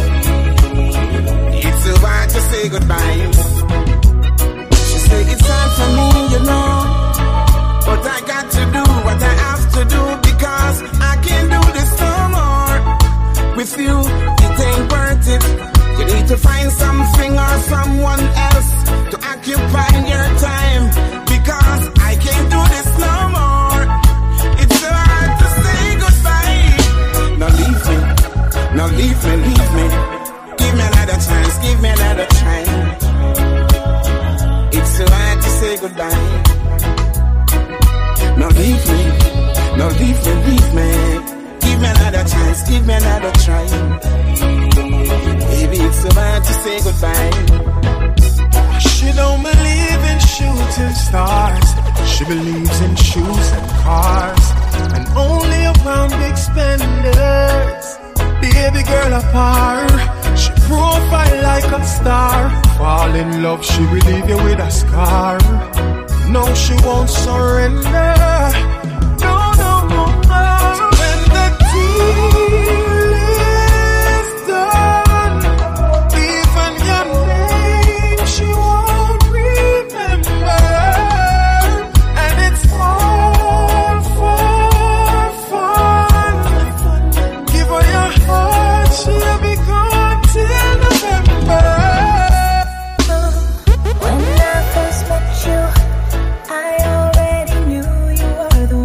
It's so hard to say goodbye. She said it's hard for me, you know, but I got to do what I have to do because I can't do this no more. With you, it ain't worth it. You need to find something or someone else to occupy your time because I can't do this no more. It's so hard to say goodbye. Now leave me, now leave me, leave me. Give me another chance, give me another try. It's so hard to say goodbye. Now leave me, now leave me, leave me. Give me another chance, give me another try. Baby, it's so hard to say goodbye. She don't believe in shooting stars. She believes in shoes and cars, and only around big spenders. Baby girl apart, she profile like a star. Fall in love, she will leave you with a scar. No, she won't surrender. No, no, no, no. When the deal is done, even your name she won't remember. And it's all for fun. Give her your heart, she'll be gone till November. When I first met you, I already knew you were the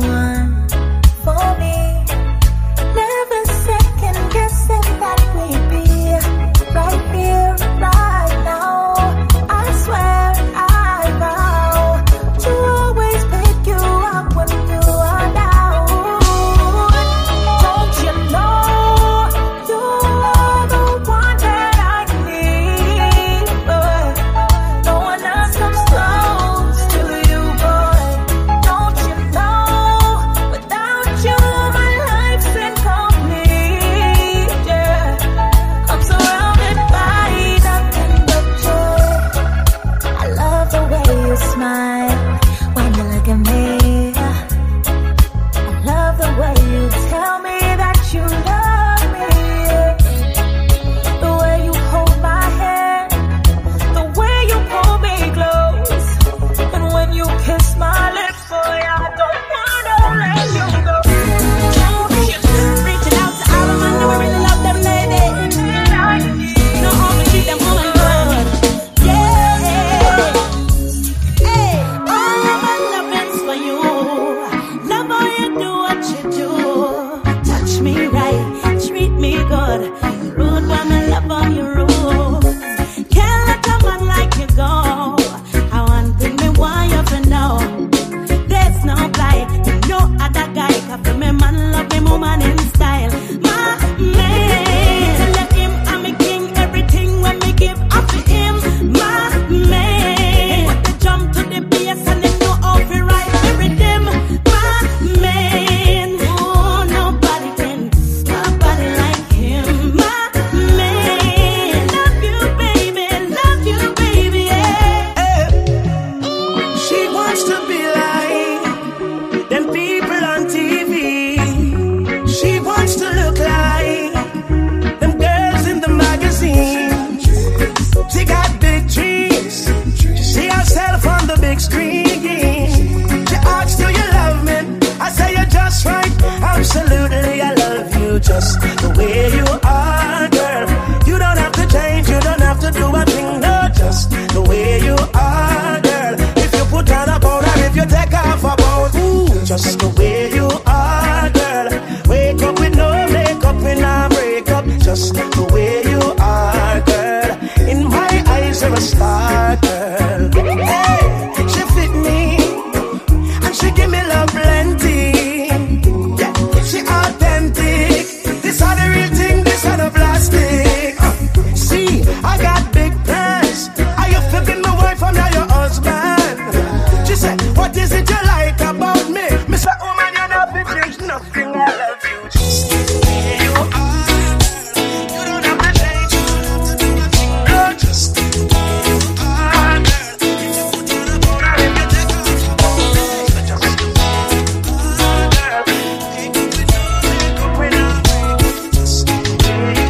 just the way you are, girl. You don't have to change, you don't have to do a thing, no, just the way you are, girl. If you put on a powder, if you take off a boat, ooh, just the way you are, girl. Wake up with no makeup in a breakup, just the way you are, girl. In my eyes, you're a star, girl. Hey, she fit me, and she give me love plenty. Yeah, she authentic. This are the real thing, this are the plastic. Uh, see, I got big plans. I used to be my wife, I'm now your husband. She said, what is it you like about me? Me say, oh man, you're not big change nothing. I love you just the way you are. You don't have to change, you don't have to do a thing. No, just the way you are, girl. If you put on a powder, if you take off a boat, just the way you are, girl. Take up with no makeup when I break up, just the way you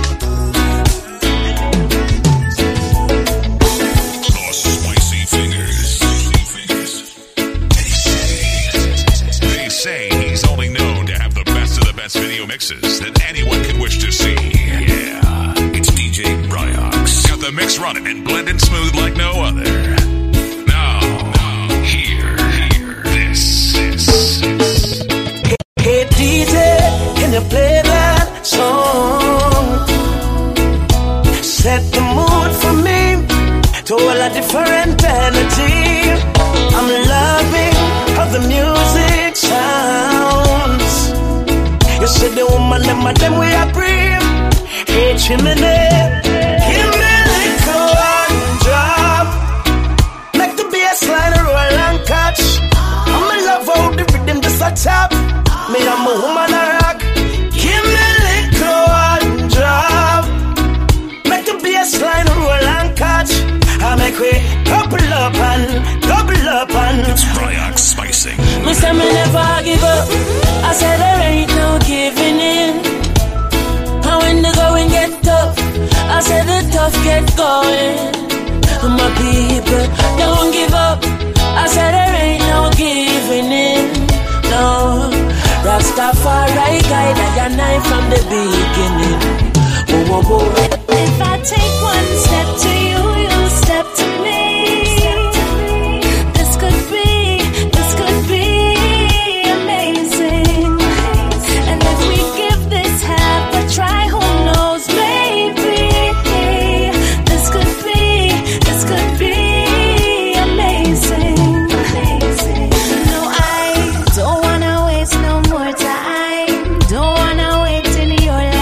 The spicy fingers. They say he's only known to have the best of the best video mixes that anyone can wish to see. Yeah, it's D J Bryox. Got the mix running and blending smooth like no other. Now, here, here, this, this. Hey D J, can you play that song? Set the mood for me to all a different energy. I'm loving how the music sounds. You see the woman, them and them we are brave. Hey chimney, give me a little one drop. Make the bass line roll and catch. I'm in love how the rhythm just a tap. Me I'm a woman a rock. Give me a little one drop. Make the bass line roll and catch. I make we couple up and double up and It's Bryox spicing. me say me never give up. I said there ain't no giving in. And when the going get tough, I said the tough get going. My people don't give up. I said there ain't no giving in. No, Rastafari guide I and I from the beginning. Whoa, whoa, whoa. If I take one step to you, you step to me. This could be, this could be amazing. And if we give this half a try, who knows, maybe this could be, this could be amazing. No, I don't wanna waste no more time. Don't wanna wait in your life.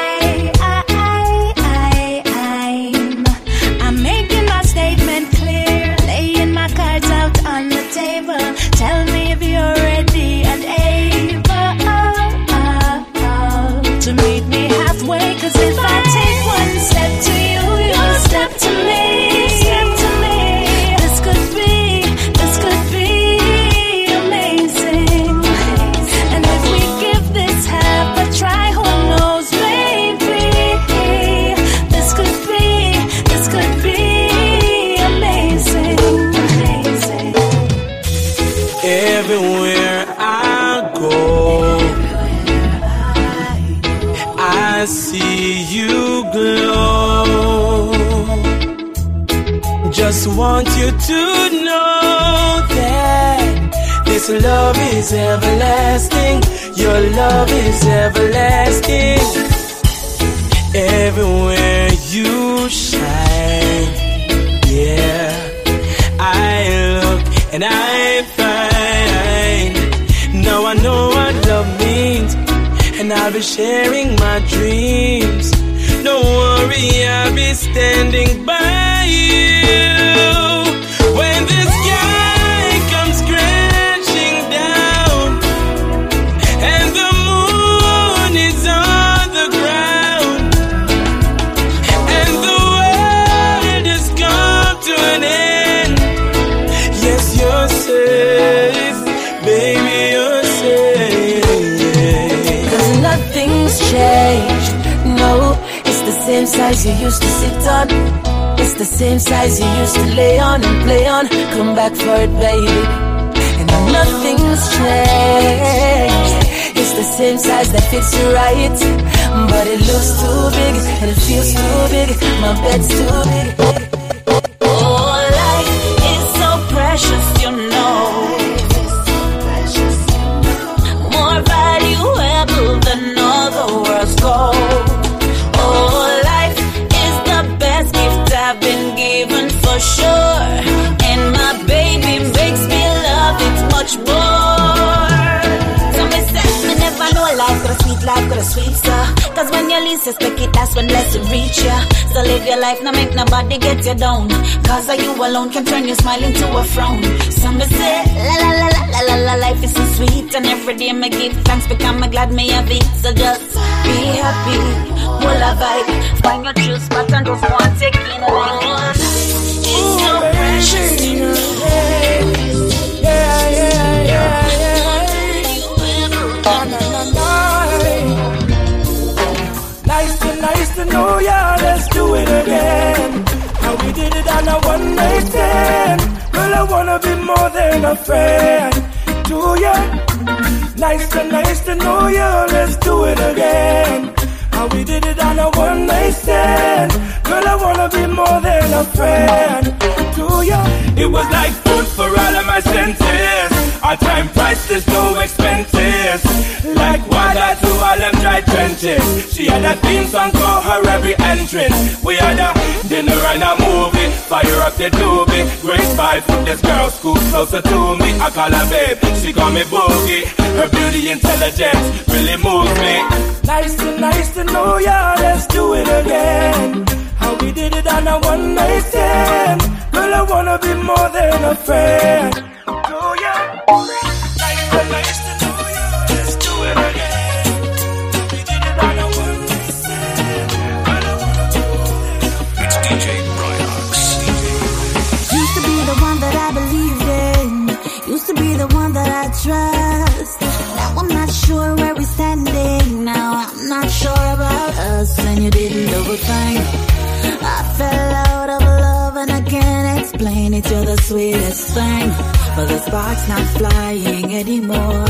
I'm making my statement clear, laying my cards out on the table. Tell me if you're ready and able to meet me halfway. Cause if I take one step to you, you'll step to me. Step to me. This could be, this could be amazing. And if we give this half a try, who knows, maybe this could be, this could be amazing. Everywhere I go, I see you glow. Just want you to know that this love is everlasting. Your love is everlasting. Everywhere you shine, yeah, I look and I find. Now I know what love means, and I'll be sharing my dreams. Don't worry, I'll be standing by you when the sky comes crashing down and the moon is on the ground and the world has come to an end. Yes, you're safe, baby, you're safe. 'Cause nothing's changed, no. It's the same size you used to sit on. It's the same size you used to lay on and play on. Come back for it, baby. And nothing's changed. It's the same size that fits you right. house too big, and it feels too big. My bed's too big. Oh, life is so precious, you know. More valuable than all the world's gold. Oh, life is the best gift I've been given for sure. And my baby makes me love it much more. So me say, me never know life could have sweet, life could have sweet, sir. Cause when you least suspect it, that's when blessing reach ya. So live your life, now make nobody get you down. Cause you alone can turn your smile into a frown. So me say, la la la la la la la, life is so sweet. And every day me give thanks because I'm glad me have it. So just be happy, full of vibe. Find your true spot and just want to take in a life. It's so precious. Yeah, yeah, yeah, yeah. Oh, no, no, no. Nice to, nice to know ya, let's do it again. How we did it on a one night stand. Girl, I wanna be more than a friend to ya. Nice to, nice to know ya, let's do it again. How we did it on a one night stand. Girl, I wanna be more than a friend to ya. It was like food for all of my senses. Our time priceless, no expenses. Like water to all them dry trenches. She had a theme song for her every entrance. We had a dinner and a movie. Fire up the doobie. Great vibe from this girl, school closer to me. I call her babe, she call me boogie. Her beauty intelligence really moves me. Nice to, nice to know ya, let's do it again. How we did it on a one night stand. Girl, I wanna be more than a friend. Oh yeah. Nice to, nice to know ya, let's do it again. We did it on a one night stand. Girl, I wanna be more than a friend. It's D J Bryox. Used to be the one that I believed in. Used to be the one that I trust. Now I'm not sure where we're standing. Now I'm not sure about us. And you didn't do a thing. I fell out of love and I can't explain it. You're the sweetest thing, but the spark's not flying anymore.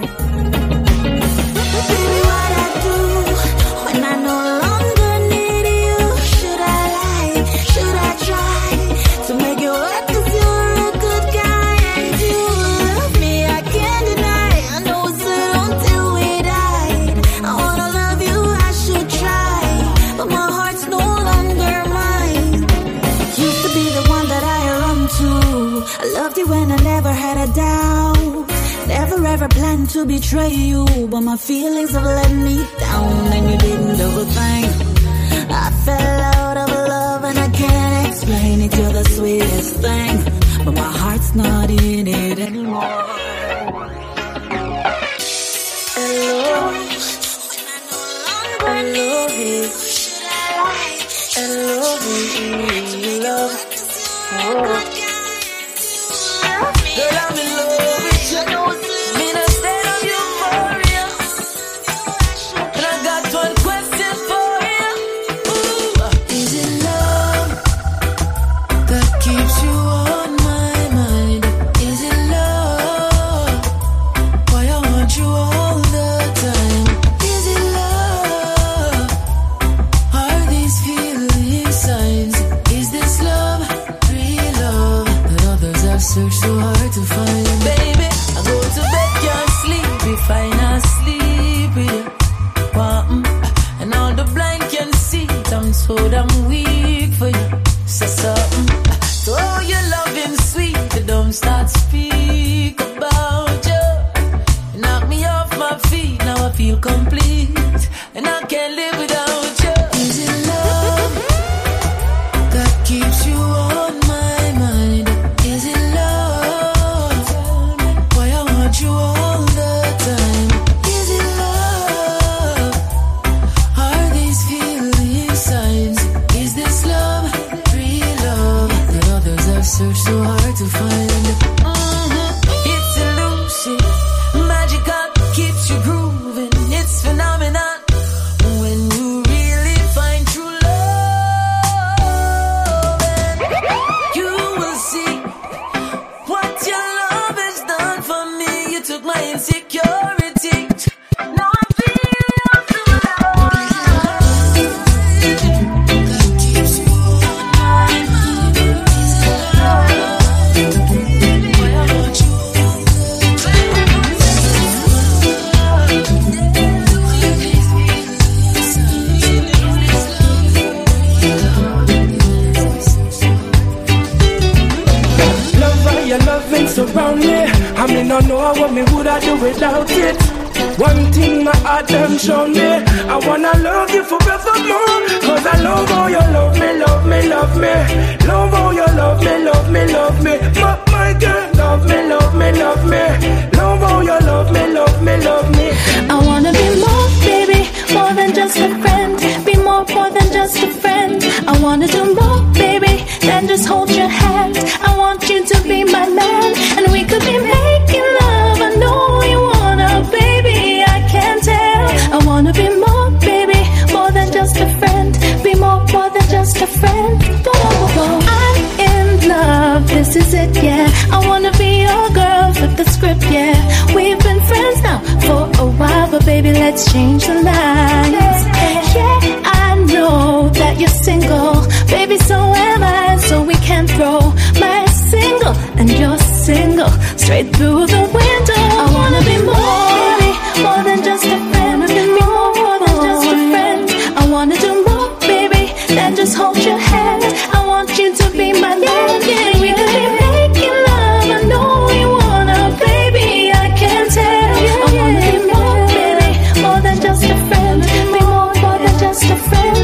Baby, what I do when I no longer need you? Should I lie? Should I try to make it work? Cause you're a good guy and you love me, I can't deny. I know it's good until we died. I wanna love you, I should try, but my heart's no longer mine. Used to be the one that I run to. I loved you when I never had a doubt. Never ever planned to betray you, but my feelings have let me down, and you didn't do a thing. I fell out of love and I can't explain it. You're the sweetest thing, but my heart's not in it anymore. Hello, I love you. I love you, love. Oh. Girl, I'm in love with you. Mean I stay on you for you. And I got one question for you. Ooh. Is it love that keeps you on my mind? Is it love why I want you all the time? Is it love? Are these feeling signs? Is this love, real love, that others have searched so hard to find? Baby, I go to bed, can't sleep if I not sleep with you. Mm. And all the blind can see it, I'm so damn weak for you. Say something. So oh, your loving sweet, you don't start speak about you. You knock me off my feet, now I feel complete, and I can't live without you. Is it love that keeps you on my mind? Is it love why I want you all the time? Is it love? Are these feeling signs? Is this love, real love, that others have searched so hard to find? Mm-hmm. It's elusive, magical, keeps you grooving. It's phenomenal when you do without it. One thing my heart done shown me, I wanna love you forevermore. Cause I love how you love me, love me, love me. Love how you love me, love me, love me. My, my girl, love me, love me, love me. Love how you love me, love me, love me. I wanna be more, baby, more than just a friend. Be more, more than just a friend. I wanna do more, baby, than just hold your hand. I want you to be my man, and we could be making love. I know you wanna, baby, I can tell. I wanna be more, baby, more than just a friend. Be more, more than just a friend. Whoa, whoa, whoa. I'm in love, this is it, yeah. I wanna be your girl, flip the script, yeah. We've been friends now for a while, but baby, let's change the lines. Yeah, I know that you're single, baby, so am I. So we can throw my single and your single straight through the window. I wanna be more, baby, more than just a friend. Be more, more than just a friend. I wanna do more, baby, than just hold your hand. I want you to be my man, yeah. We could be making love. I know you wanna, baby, I can tell. I wanna be more, baby, more than just a friend. Be more, more than just a friend.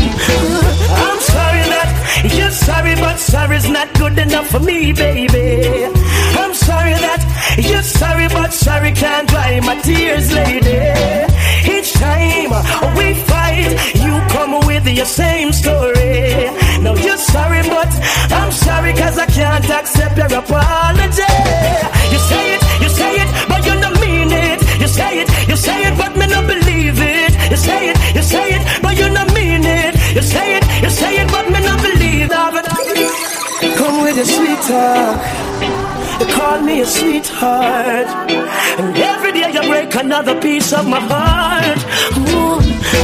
I'm sorry that you're sorry, but sorry's not good enough for me, baby. I'm sorry that you're sorry, but sorry can't dry my tears, lady. Each time we fight, you come with your same story. Now you're sorry, but I'm sorry, cause I can't accept your apology. You say it, you say it, but you don't mean it. You say it, you say it, but me not believe it. You say it, you say it, but you don't mean it. You say it, you say it, but me not believe it. Come with your sweet talk, you call me a sweetheart, and every day you break another piece of my heart. Ooh,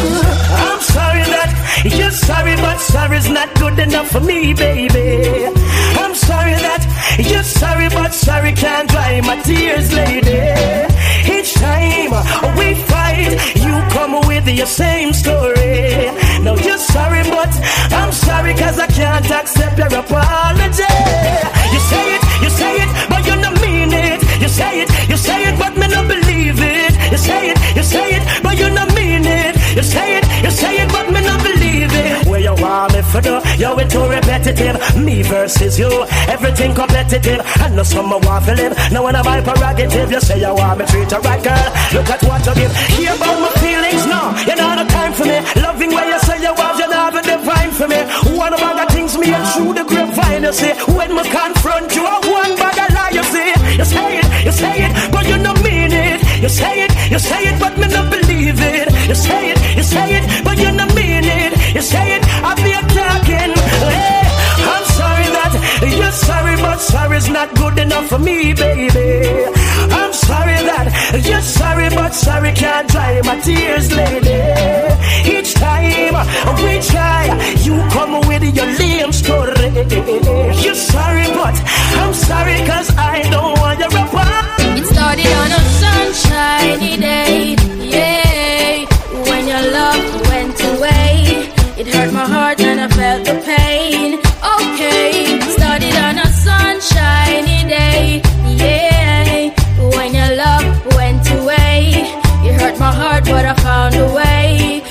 I'm sorry that you're sorry, but sorry's not good enough for me, baby. I'm sorry that you're sorry, but sorry can't dry my tears, lady. Each time we fight, you come with your same story. Now you're sorry, but I'm sorry, cause I can't accept your apology. You say it, you say it, but you don't mean it. You say it, you say it, but me not believe it. You say it, you say it, but you don't mean it. You say it, you say it, but me not believe it. Where you want me for the, you're way too repetitive. Me versus you, everything competitive. I know some want to live, now when I buy prerogative. You say you want me treat a right girl, look at what you give. Hear about my feelings, no, you don't have time for me. Loving where you say you want, you don't have a divine for me. One bag of things me and through the grapevine, you see. When me confront you, one bag of lie, you see. You say it, you say it, but you don't mean it. You say it, you say it, but me not believe it. You say it, you say it, but you don't mean it. You say it, I feel talking. Hey, I'm sorry that you're sorry, but sorry's not good enough for me, baby. I'm sorry that you're sorry, but sorry can't dry my tears, lady. Each time we try, you come with your lame story. You're sorry, but I'm sorry, cause I don't want your apart. It started on a sunshiny day, yeah. When your love went away, it hurt my heart and I felt the pain. Okay, started on a sunshiny day, yeah. When your love went away, it hurt my heart, but I found a way.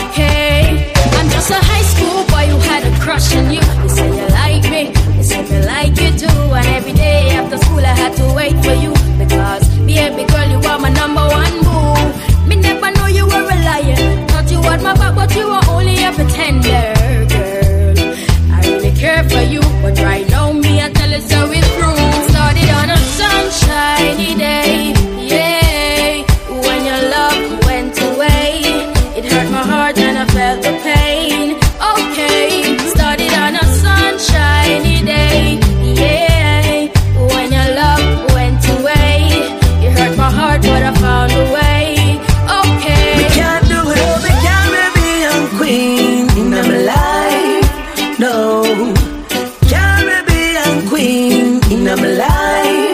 Okay, I'm just a high school boy who had a crush on you. You say you like me, you say me like you too. And every day after school I had to wait for you, because baby girl, you are my number one boo. Me never know you were a liar. Thought you had my back, but you were only a pretender, girl. I really care for you, but right now me I tell it so it's through. Started on a sunshiny day, yeah. When your love went away, it hurt my heart and I felt the pain. Okay, started on a sunshiny day, yeah. When your love went away, it hurt my heart, but I found a way. Okay, we can't do it all, we can't be young queen in my life. No, Caribbean queen in my life.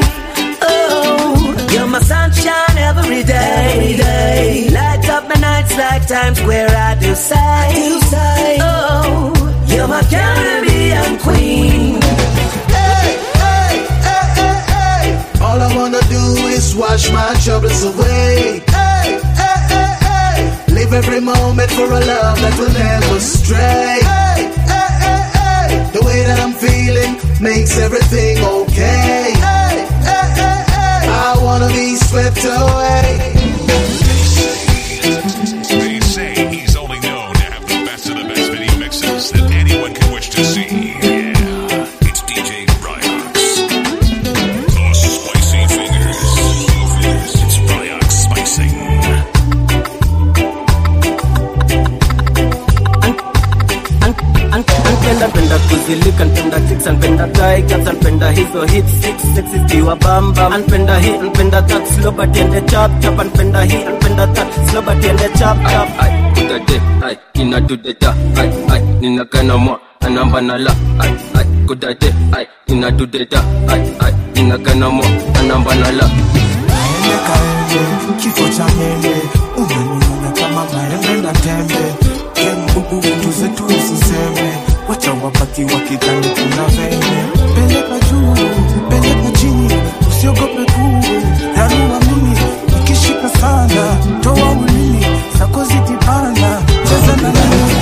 Oh, you're my sunshine every day. Every day. Light up my nights like Times Square, I do say. Oh, troubles away. Hey, hey, hey, hey. Live every moment for a love that will never stray. Hey, hey, hey, hey. The way that I'm feeling makes everything okay. Hey, hey, hey, hey. I wanna be swept away. They say he's only known to have the best of the best video mixes that anyone can wish to see. Yeah, it's D J Bryox. The spicy fingers. It's Bryox spicing. Anpenda penda kuzilika, anpenda kicks, anpenda thigh gaps, anpenda hizo hit six sexy ziwa bamba. Anpenda hit, anpenda that slow but ende chop chop. Anpenda hit, anpenda that slow but ende chop chop. Ay, kuda de, ay, ina do de da, ay, ay, nina kana mo, anamba na la, ay, ay, kuda de, ay, ina do de da, ay, ay, nina kana mo, anamba na la. Kaende kaende, kifo cha mende, umeniona kama maembe na tembe. Kembubu tuze tu usiseme, wacha wabaki wakidhani kuna vene. Peleka juu, peleka chini, usiogope kuu, ranua mini, ikishika sana, toa ulimi, sako zikipanda, cheza na mimi.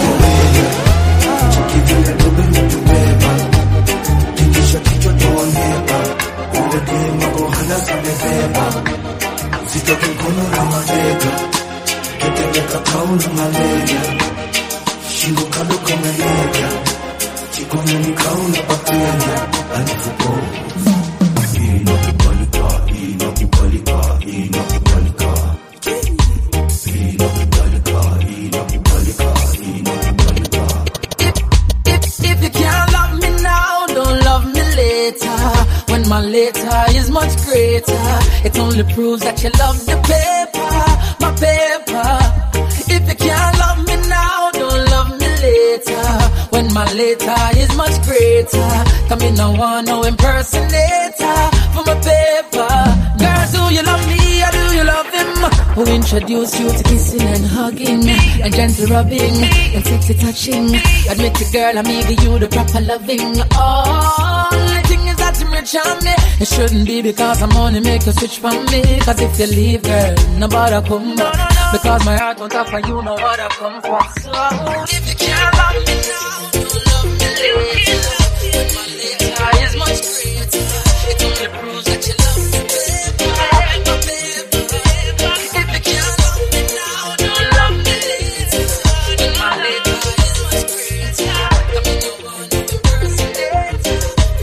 Chikivile dobe mtubeba, tikisha kichwa tuoneba, ule dima kuhana samebeba, sitoke mkono na mabega, keteleka kauna malega. Shingo kado kumelega, chikono ni kauna patenya, alifupo. Ino kibalika, ino kibalika, ino kibalika. Ino kibalika, ino kibalika, ino kibalika. If, if you can't love me now, don't love me later. When my later is much greater, it only proves that you love the paper, my paper. If you can't love me now, don't love me later. When my later is much greater, come in no one, no impersonator for my paper. Girl, do you love me or do you love him? Who introduced you to kissing and hugging and gentle rubbing and sexy touching? Admit it, girl, I'm giving you the proper loving. All the thing is that you rich on me. It shouldn't be because I'm only make you switch from me. Cause if you leave, girl, nobody come back. Because my heart won't offer you no what I come for. So if you can't love me now, don't love me later. When my later is much greater, it only proves that you love me, baby. My baby. If you can't love me now, don't love me later. When my later is much greater, come in your one impersonator.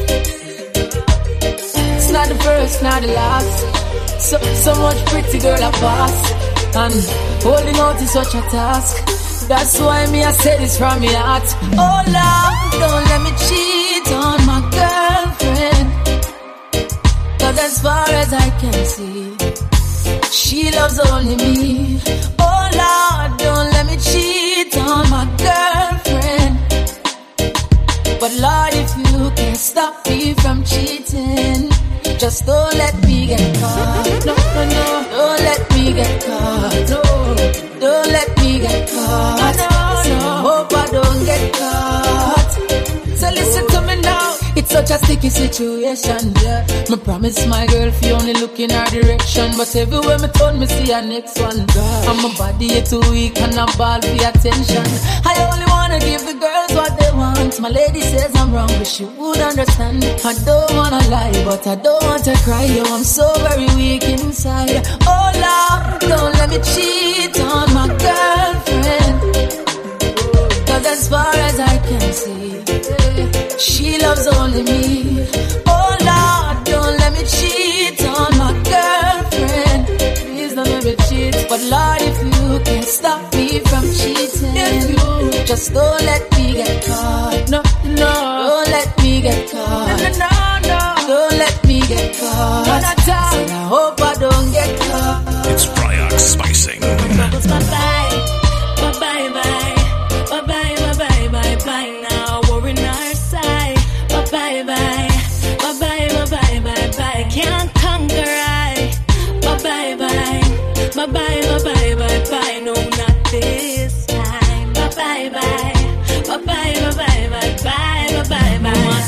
It's not the first, not the last. So, so much pretty girl I pass. And holding out is such a task. That's why me I say this from my heart. Oh Lord, don't let me cheat on my girlfriend. Cause as far as I can see, she loves only me. Oh Lord, don't let me cheat on my girlfriend. But Lord, if you can't stop me from cheating, just don't let me get caught. No, no, no. Don't let me get caught. No. Don't let me get caught. No, no. Hope I don't get caught. So listen to me now. It's such a sticky situation, yeah. Me promise my girl if you only look in her direction. But everywhere me turn, me see her next one. Girl, and my body is too weak and I'm ball for attention. I only wanna give the girls what they want. My lady says I'm wrong, but she would understand. I don't wanna lie, but I don't want to cry. Yo, I'm so very weak inside. Oh Lord, don't let me cheat on my girlfriend. Cause as far as I can see, she loves only me. Oh Lord, don't let me cheat on my girlfriend. Please don't let me cheat. But Lord, if you can't stop me from cheating, if you just don't let me get caught. No, no, don't let me get caught. No, no, no, don't let me get caught. No, not time. So I hope I don't get caught. It's Bryox spicing. Bye bye, bye bye bye, bye bye bye bye bye. Now we're in our side. Bye bye bye, bye bye bye bye bye bye. Can't conquer I. Bye bye bye, bye bye bye bye bye bye. No, not this time. Bye bye bye, bye bye bye bye bye bye bye bye.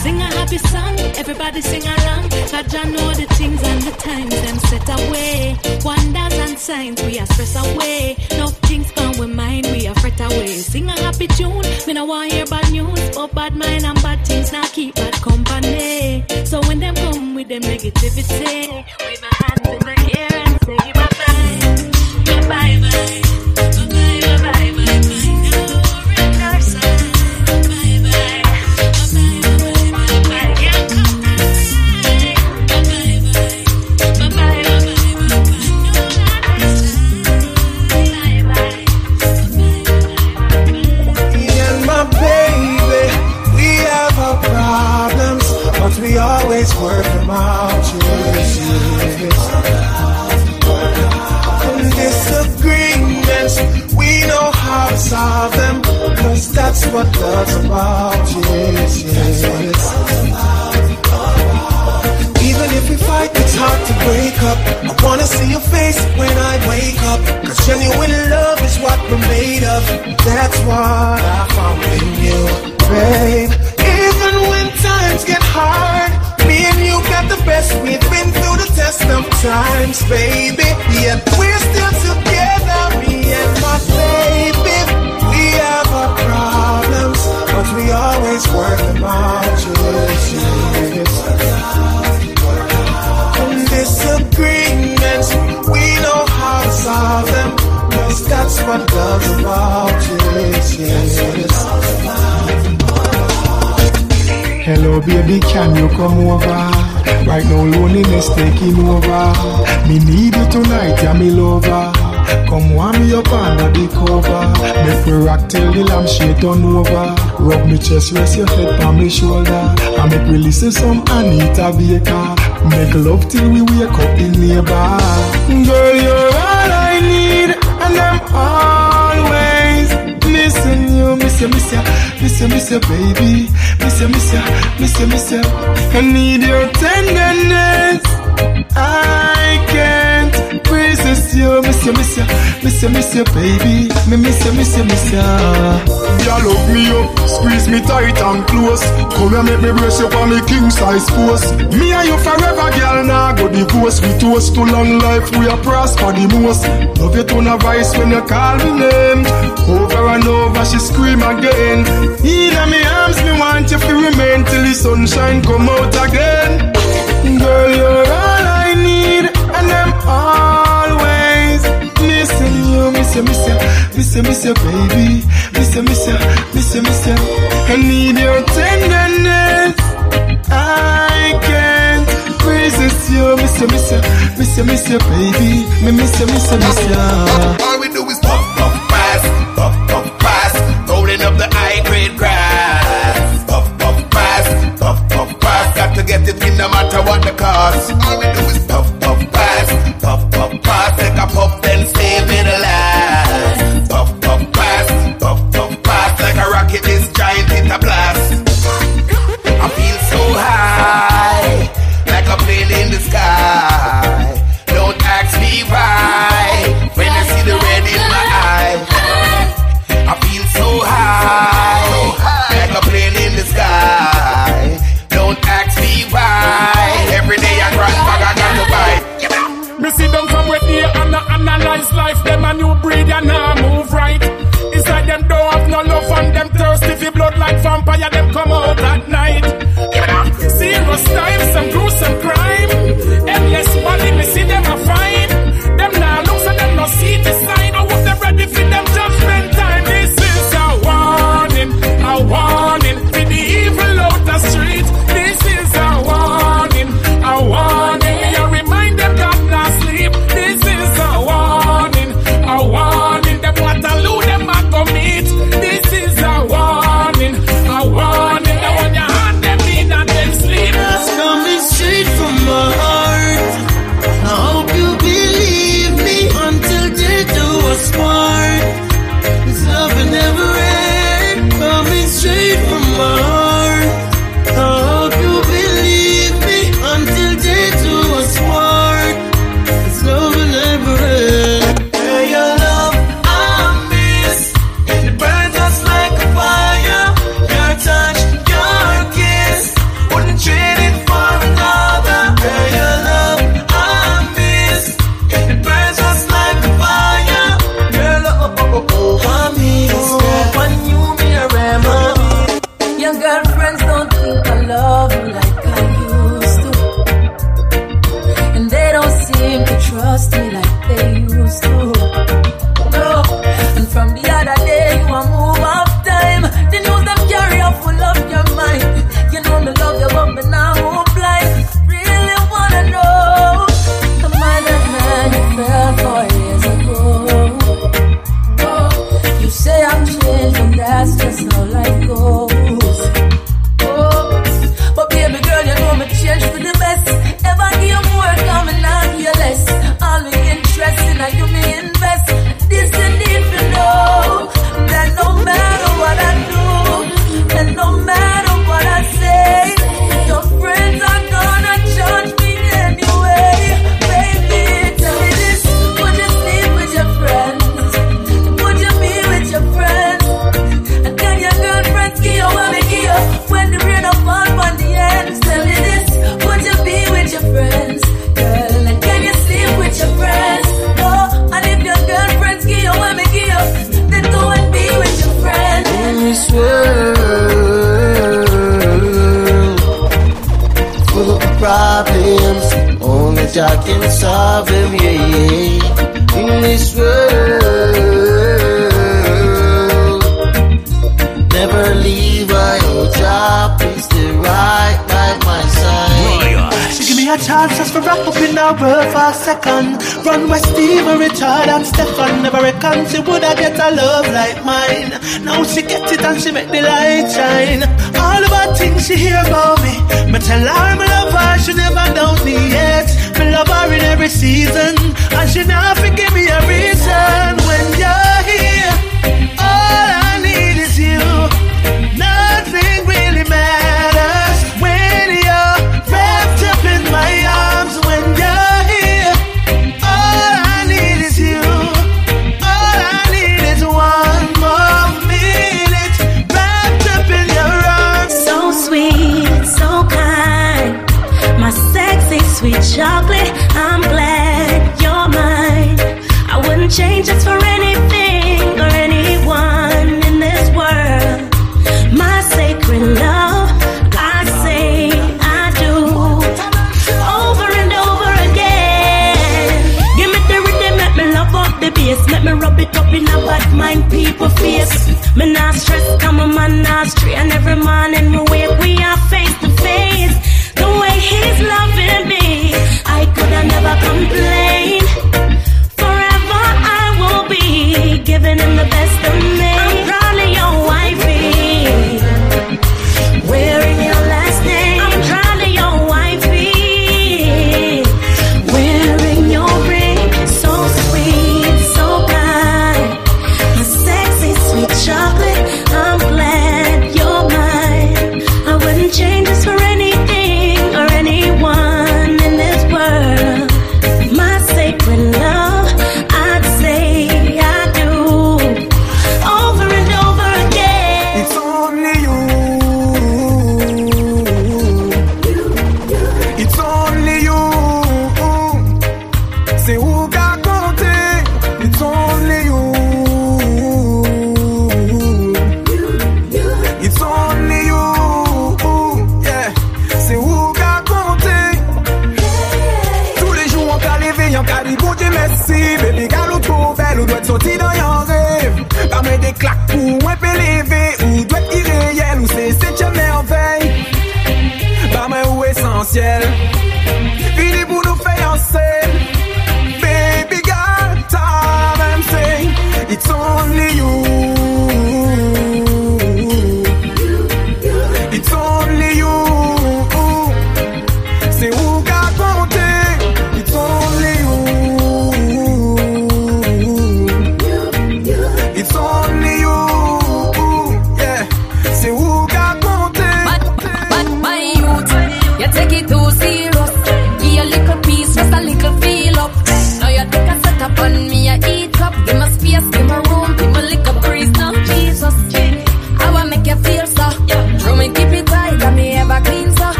sing a happy song, everybody sing along. Cause I know the things and the times them set away. Wonders and signs we are stress away. No things come with mind, we are fret away. Sing a happy tune, me no want hear bad news. But bad mind and bad things now keep bad company. So when them come with them negativity, wave my hands in the air and say bye bye, bye bye bye. We always work them out, yes, yes. And disagreements, we know how to solve them, cause that's what love's about, yes, yes. Even if we fight, it's hard to break up. I wanna see your face when I wake up, cause genuine love is what we're made of. That's what I found in you, babe. Even when times get hard, me and you got the best. We've been through the test of times, baby. Yet we're still together, me and my baby. We have our problems, but we always work them out, yes, yes. And disagreements, we know how to solve them, cause that's what love's about, yes, yes. Hello baby, can you come over? Right now loneliness taking over. Me need you tonight, yeah me lover. Come warm me up under the cover. Make me rock till the lampshade turn over. Rub me chest, rest your head on me shoulder. And make me listen some Anita Baker. Make love till we wake up in neighbor. Girl, you're all I need, and I'm always missing you, miss you, miss you, miss you, miss you, baby, miss you, miss you, miss you, miss you. I need your tenderness. I can't resist you, miss you, miss you, miss you, miss you, baby, me miss you, miss you, miss you. You love me up, squeeze me tight and close. Come here, make me brace you for me king size post. Me and you forever, girl, now go divorce. We toast to long life, we are prosper the most. Love you to no voice when you call me name. Over and over, she scream again. In my arms, me want you to remain till the sunshine come out again. Girl, you're all I need, and I'm always missing you, miss you, miss you, miss you, miss you, baby, miss you, miss you, miss you, miss you. I need your tenderness. I can't resist you, miss you, miss you, miss you, miss you, baby, me miss you, miss you, miss you. All we do is puff, puff, pass, puff, puff, pass, rolling up the high grade grass. Puff, puff, pass, puff, puff, pass, got to get it in no matter what the cost. All we do is puff, puff, pass, puff, puff, pass, take a puff, then save it last. Puff, puff, pass, puff, puff, pass, like a rocket, this giant hit a blast. I feel so high, like a plane in the sky. Don't ask me why, when I see the red in my eye. I feel so high, like a plane in the sky. Don't ask me why, every day I grind back, I got to buy. this world full of problems, only Jah can solve them, yeah, yeah. In this world, never leave I, oh Jah, please stay right by my side. She give me a chance just for wrap up in our world for a second. Run West Steve, Richard and Stefan. Never reckon she woulda get a love like mine. Now she get it and she make the light shine. All about things she hear about me, me tell her me love her, she never doubt me yet. Me love her in every season, and she now forgive me a reason. When you're here, all I need is you. Nothing really matters when you're wrapped up in my arms. When you're here, all I need is you. All I need is one more minute wrapped up in your arms. So sweet, so kind, my sexy sweet chocolate. I'm glad you're mine. I wouldn't change this for anything or anyone in this world. My sacred love, I say I do, over and over again. Give me the rhythm, let me love up the bass, let me rub it up in a bad mind people face. Me not stress, come on man not straight, and every morning we wake we are face to face. The way he's loving me, I could have never complain. Forever I will be giving him the best of me. I'm proudly your wifey, wearing your last name. I'm proudly your wifey, wearing your ring. So sweet, so kind, my sexy sweet chocolate. I'm glad you're mine. I wouldn't change this for anything or anyone in this world. My sacred love, I'd say I do.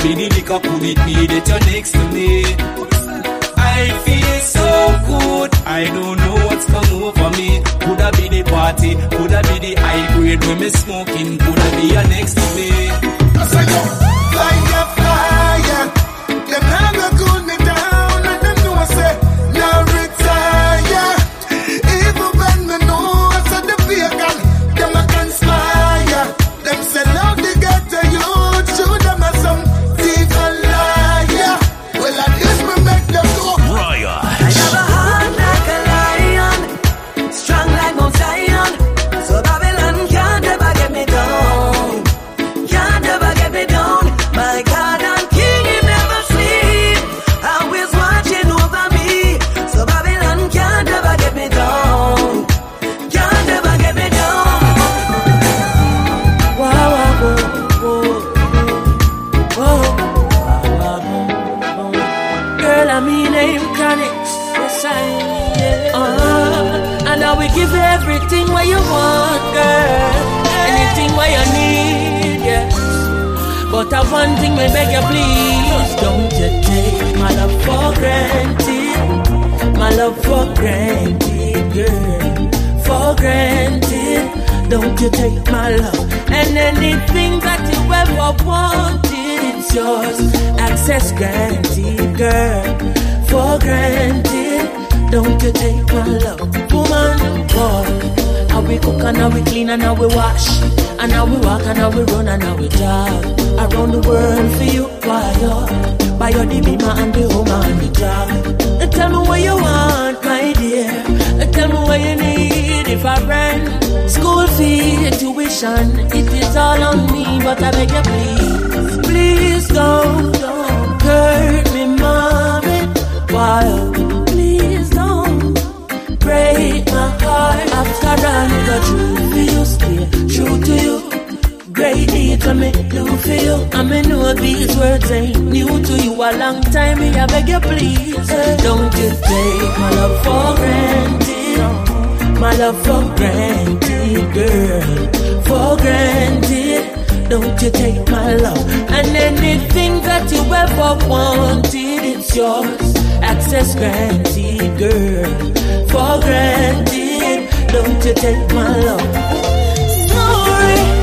Only the liquor could it be that you're next to me. I feel so good, I don't know what's come over me. Could I be the party, could I be the high grade when me smoking, could I be you next to me. I say yo, fire, fire, them never cool me down, and them know I say, now retire. Even when me know I said the vegan, them I conspire. Them say love to get to you, show them a some thief and liar. Well at least me make them go. Brian. I have a heart like a lion, strong like Mount Zion. So Babylon can't ever get me down, can't ever get me down. My God and King, he never sleep, always watching over me. So Babylon can't ever get me down, can't ever get me down. Wow, wow, whoa, whoa, whoa. Girl, I mean, I'm chronic. Yes, I am. Uh, and I will give you everything what you want, girl. Anything what you need, yes. But I one thing, me beg you, please. Don't you take my love for granted. My love for granted, girl. For granted. Don't you take my love. And anything that you ever wanted, it's yours. Access granted, girl. For granted. Don't you take my love. Woman, boy. How we cook and how we clean and how we wash. And how we walk and how we run and how we jog. Around the world for you, why you? By your the beamer and the home and the job. Tell me what you want, my dear. Tell me what you need. If I rent, school fee, tuition, it is all on me. But I beg you please, please don't, don't hurt me, mommy. Why? Please don't break my heart. After all, the truth for you, stay true to you. Great deeds I me do for you. I me know these words ain't new to you. A long time me I beg you please, don't you take my love for granted. My love for granted, girl. For granted. Don't you take my love. And anything that you ever wanted, it's yours. Access granted, girl. For granted. Don't you take my love. Sorry.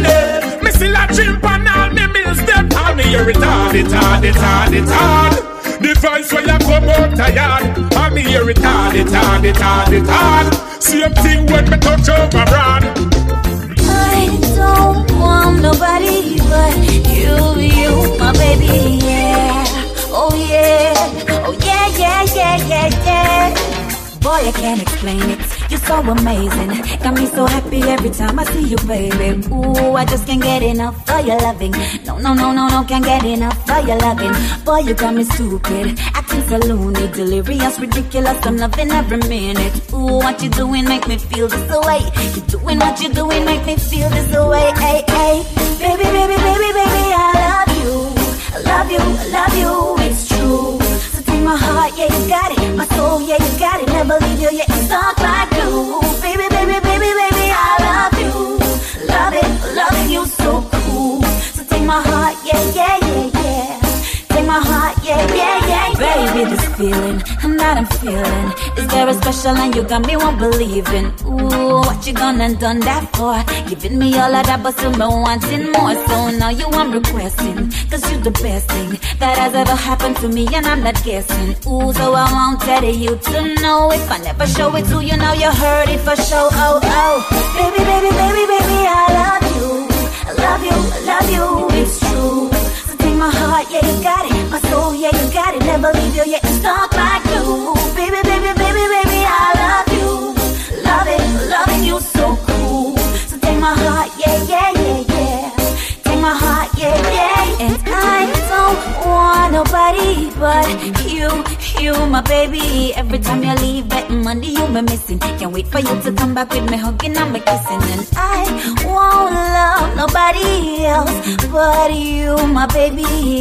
Retarded, retarded, retarded. The voice when you come out tired, I'm hear it hard, it hard, it hard, it hard. Same thing when me touch over brand. I don't want nobody but you, you, my baby, yeah. Oh yeah, oh yeah, yeah, yeah, yeah, yeah. Boy, I can't explain it. You're so amazing. Got me so happy every time I see you, baby. Ooh, I just can't get enough of your loving. No, no, no, no, no, can't get enough of your loving. Boy, you got me stupid, acting so loony, delirious, ridiculous. I'm loving every minute. Ooh, what you doing make me feel this way. You doing what you doing make me feel this way. Hey, hey, baby, baby, baby, baby, I love you. I love you, I love you, it's true. So take my heart, yeah, you got it. My soul, yeah, you got it. Never leave you, yeah, it's stuck like glue. Baby, baby, baby, baby, I love you. Love it, loving you so cool. So take my heart, yeah, yeah, yeah, yeah. Take my heart, yeah, yeah, yeah, yeah. Baby, this feeling that I'm feeling is very special and you got me won't believe in. Ooh, what you gonna done that for? Giving me all of that but still no wanting more. So now you I'm requesting, cause you the best thing that has ever happened to me and I'm not guessing. Ooh, so I won't tell you to know. If I never show it to you, now you heard it for sure. Oh, oh, baby, baby, baby, baby, I love you. I love you, I love you, it's true. My heart, yeah, you got it. My soul, yeah, you got it. Never leave you, yeah, it's stuck like glue. Baby, baby, baby, baby, I love you. Love it, loving you so cool. So take my heart, yeah, yeah, yeah, yeah. Take my heart, yeah, yeah. And I don't want nobody but you, you, my baby. Every time you leave, that money you be missing. Can't wait for you to come back with me hugging and me kissing. And I won't love nobody else but you, my baby,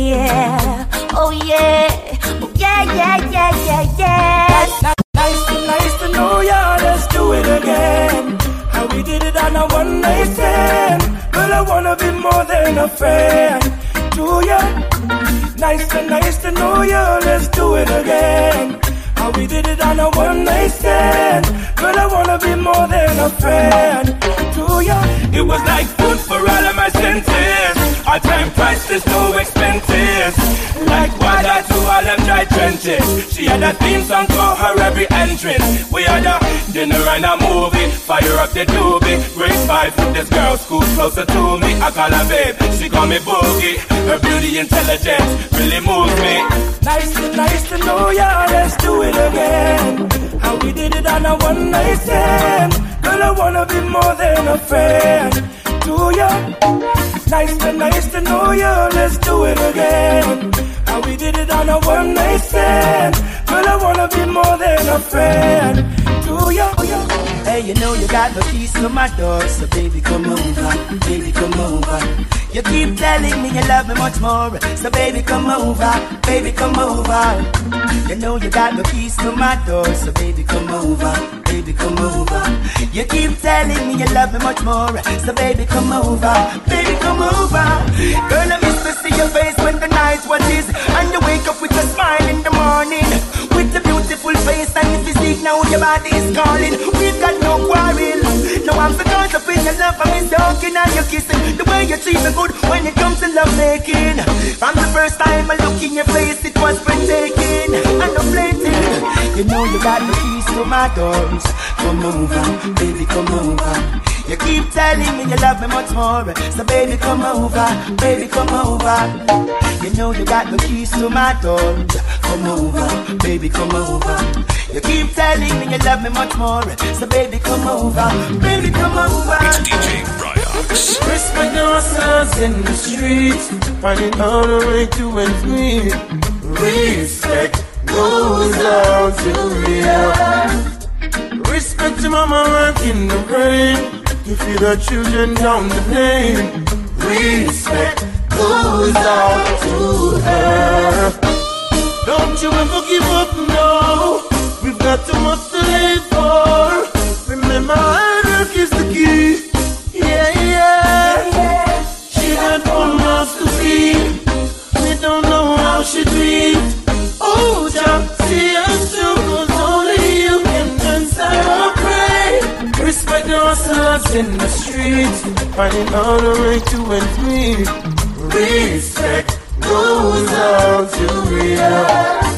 yeah. Oh yeah, oh yeah, yeah, yeah, yeah, yeah. Nice to, nice to know ya, let's do it again. How we did it on a one night stand. Girl, I wanna be more than a friend to ya. Nice to, nice to know ya, let's do it again. How we did it on a one night stand. Girl, I wanna be more than a friend to ya. It was like food for all of my senses. Our time priceless, no expenses. Like water to all them dry trenches. She had a theme song for her every entrance. We had a dinner and a movie. Fire up the doobie. Grade five with this girl, school closer to me. I call her babe, she call me boogie. Her beauty intelligence really moves me. Nice to, nice to know ya, let's do it again. How we did it on a one night stand. Girl, I wanna be more than a friend to ya. Nice to, nice to know ya, let's do it again. How we did it on a one night stand. Girl, I wanna be more than a friend to ya. Hey, you know you got the keys to my door, so baby come over, baby come over. You keep telling me you love me much more, so baby come over, baby come over. You know you got the keys to my door, so baby come over, baby come over. You keep telling me you love me much more, so baby come over, baby come over. Girl, I miss to see your face when the night watches, and you wake up with a smile in the morning, with a beautiful face and the physique. Now your body is calling. We've got no quarrel. Now I'm so caught up in your love, I'm talking and you're kissing. The way you treat me good when it comes to love making. From the first time I look in your face, it was breathtaking and no flating. You know you got the keys to my doors. Come over, baby, come over. You keep telling me you love me much more, so baby come over, baby come over. You know you got the keys to my doors. Come over, baby come over. You keep telling me you love me much more, so baby come over, baby come over. It's D J Bryox. Respect the hustlers in the streets, finding out a way to end me. Respect goes out to real. Respect to mama rocking the brain. You feel the children down the lane. Respect goes out to her. Don't you ever give up, no. We've got too much to live for. Remember, hard work is the key. Yeah, yeah, yeah. She had one mouth to feed. We don't know how she dreamed. Oh, Jah, see us through, 'cause only you can answer our prayer. Respect the hustlers in the streets, finding out a way to end me. Respect goes out to real.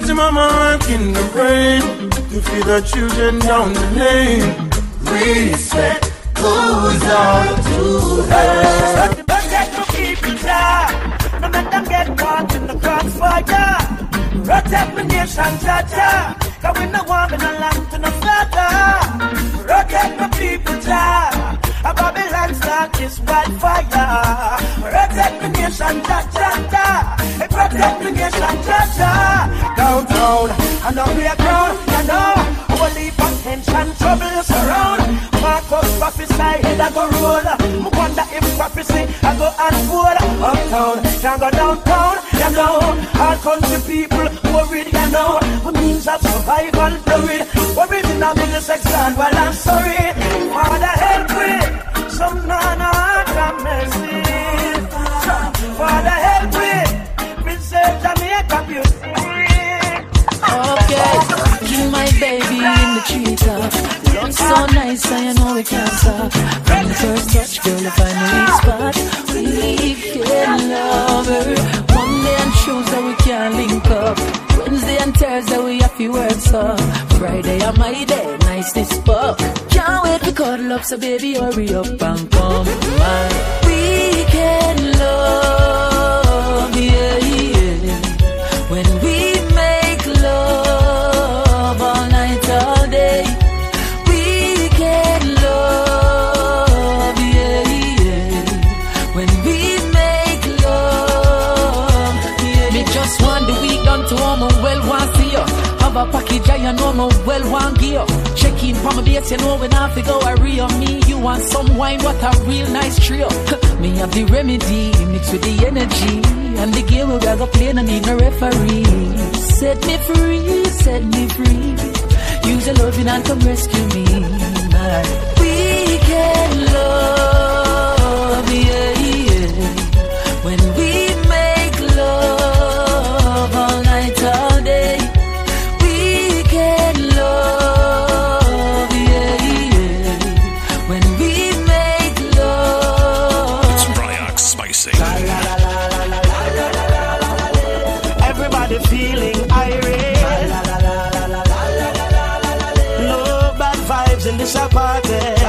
to mama in the rain to feed the children down the lane. Respect goes out to her. Protect the people, Jah. Don't let them get caught in the crossfire. Protect the nation, Jah, Jah. Cause we no want in a land to no slaughter. Protect the people, Jah. A Babylon start is wildfire. Protect the nation, Jah, Jah, Jah. Protect the nation, Jah, Jah. Downtown, I know we are ground, you know. Holy potential trouble surround. Marcus prophesy, head I go roll. I wonder if prophecy I go unfold. Uptown, can't go downtown, you know. All country people worried, you know. The means of survival worried. Worried in a middle section, well I'm sorry. Father help me, some man have mercy. Father help me, Princess Jamaica beauty. Okay, kill my baby in the treetop. Love so nice, I know we can't stop. From the first touch, girl, if I know each spot, we can love her. Monday and Tuesday we can link up. Wednesday and Thursday we have few words up. Friday and my day, nice this buck. Can't wait to cuddle up, so baby hurry up and come. My weekend love, yeah, yeah. When we make love all night, all day. Weekend love, yeah, yeah. When we make love, yeah. Me just want the week done to all my well want see you. Have a package I know my well want gear. Check in for my base, you know when I have to go a real me. You want some wine, what a real nice trio. Me have the remedy, mixed with the energy. And the game we gotta play, no need no referee. Set me free, set me free. Use your loving and come rescue me. My weekend love, yeah, yeah. When we make love all night, all day. Weekend love, yeah, yeah. When we make love. It's Bryox Spicy. Everybody feeling irate. No bad vibes in this apartment.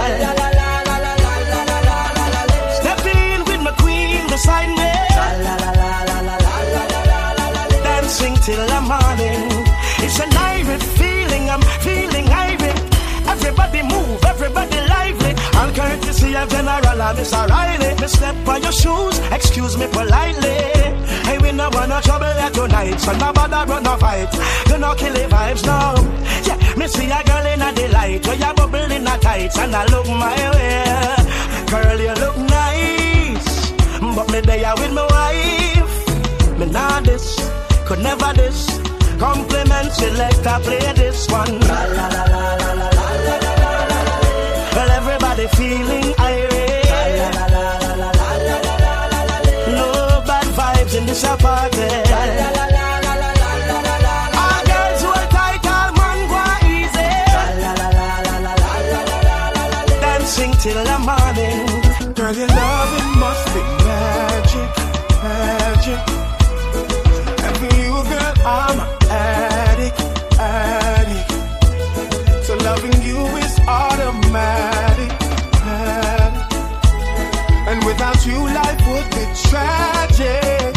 Step in with my queen beside me. Dancing till the morning. It's an irate feeling, I'm feeling irate. Everybody move, everybody lively. All courtesy of General and Miss O'Reilly. Me step on your shoes, excuse me politely. Hey, we no want no trouble here tonight, so no bother run no fight. You no kill the vibes now. Yeah, me see a girl in a delight, where you bubble in a tights, and I look my way. Girl, you look nice, but me there with my wife. Me not this, could never this. Compliment selector, play this one. La la la la la la la la la la. Well, everybody feeling irate. La la la la la la la la la. No bad vibes in this apartment. La la la la la la la la la. All girls who are tight, all man go easy. La la la la la la la la la. Dancing till the morning. Girl, your loving must be magic, magic. And for you, girl, I'm addict, addict. So loving you is automatic, addict. And without you, life would be tragic.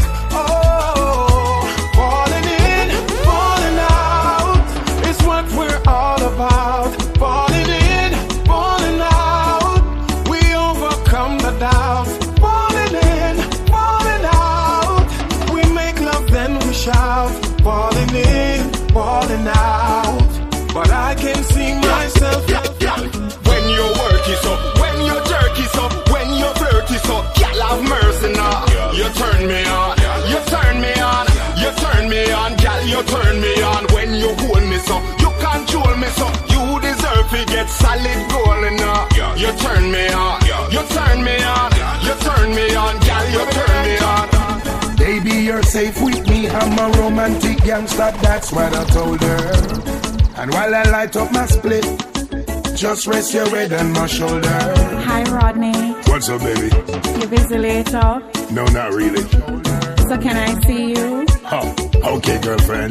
Oh, falling in, falling out is what we're all about. Falling in, falling out, we overcome the doubt. Falling in, falling out, we make love then we shout. Falling in, falling out, but I can see myself. Yeah, yeah. When your work is up, when your jerk is up, when your flirt is up, girl have mercy now. Yeah. You turn me on, yeah. You turn me on, yeah. You turn me on, girl, you turn me on. When you hold me so, you control me so, you deserve to get solid gold now. Yeah. You turn me on, yeah. You turn me on, yeah. You turn me on, girl, you turn me on. Baby, you're safe with me, I'm a romantic gangster, that's what I told her. And while I light up my split, just rest your head on my shoulder. Hi, Rodney. What's up, baby? You busy later? No, not really. So can I see you? Oh, okay, girlfriend.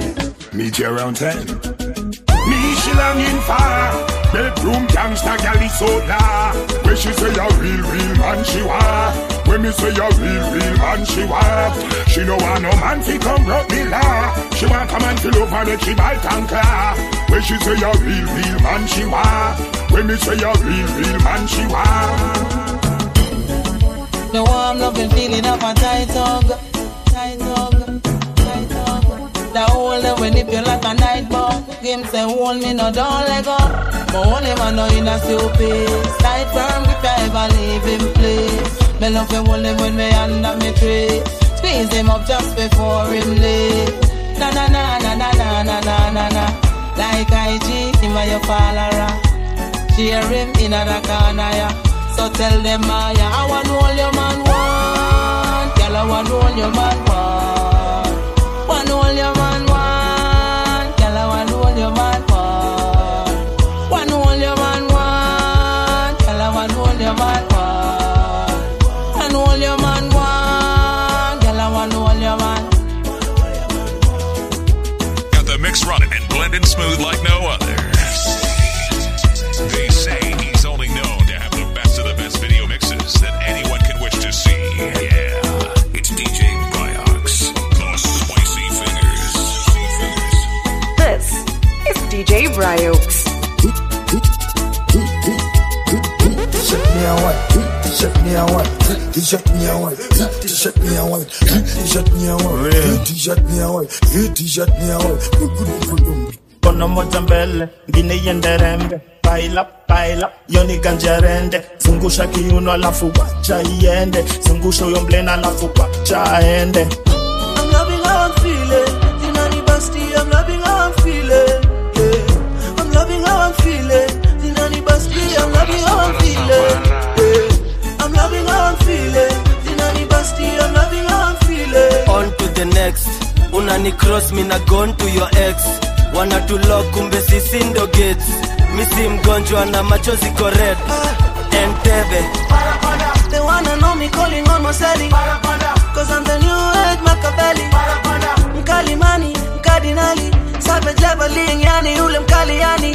meet you around ten. Me she longing for bedroom gangsta gal is so la. When she say a real, real man she want. When me say a real, real man she want. She no want no man fi come rub me la. She want a man fi love her make she bite and claw. When she say a real, real man she want. When me say a real, real man she want. The warm loving feeling of a tight hug, tight hug, tight hug. The whole day when nip you like a night bug. Him say hold me no don't let go. But only man know in a stupid. Tight firm grip you ever leave him place. Me love him hold him when me under me tree. Squeeze him up just before him leave. Na na na na na na na na na na. Like I G, him a you fall around. Cheer him in a the corner ya. So tell them I I want all your man want. Girl I want all your man want. Want all your man want. Girl I want all your man want. Want all your man want. Girl I want all your man want. Want all your man want. Girl I want all your man. Got the mix running and blending smooth like no other. They say he's only known to have the best of the best video mixes that anyone can wish to see. Yeah, it's D J Bryox, the spicy fingers. This is D J Bryox. T-shirt me a white, T-shirt me a white, T-shirt me a white, T-shirt me a white, T-shirt me a white, T-shirt me a white, T-shirt me a white. Kono moja mbele, ngine yende rembe. Baila, baila, yoni ganjerende. Zungusha kiuno alafu wacha iende. Zungusha uyo mblena alafu wacha ende. I'm loving how I'm feeling. Zinani basti, I'm loving how I'm feeling. Yeah. I'm loving how I'm feeling. Zinani basti, I'm loving how I'm feeling. Yeah. I'm loving how I'm feeling. Zinani basti, I'm loving how I'm feeling. On to the next. Unani cross me na gone to your ex. Wana tulock kumbe sisi ndo gates. Misi mgonjwa na machozi red. Entebbe. They wanna know me calling on my celly. Cause I'm the new age Machiavelli. Mkali mani, mkardinali. Savage leveling yani ule mkali yani.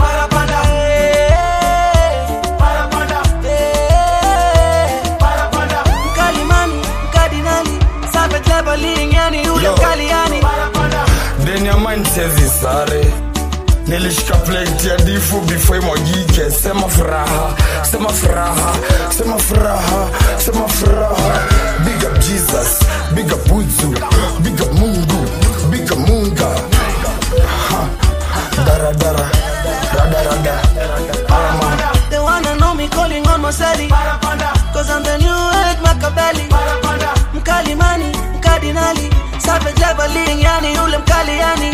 Mkali mani, mkardinali. Savage leveling yani ule mkali yani. Then your mind says it's sorry. Nilishika plate ya difu before imwagike. Sema furaha, sema furaha, sema furaha, sema furaha. Big up Jesus, big up Buzu, big up Mungu, big up Munga. Ha, dara dara, rada rada. They wanna know me calling on my celly. Cause I'm the new age Machiavelli. Mkali mani, mkardinali. Savage leveling yani ule mkali yani.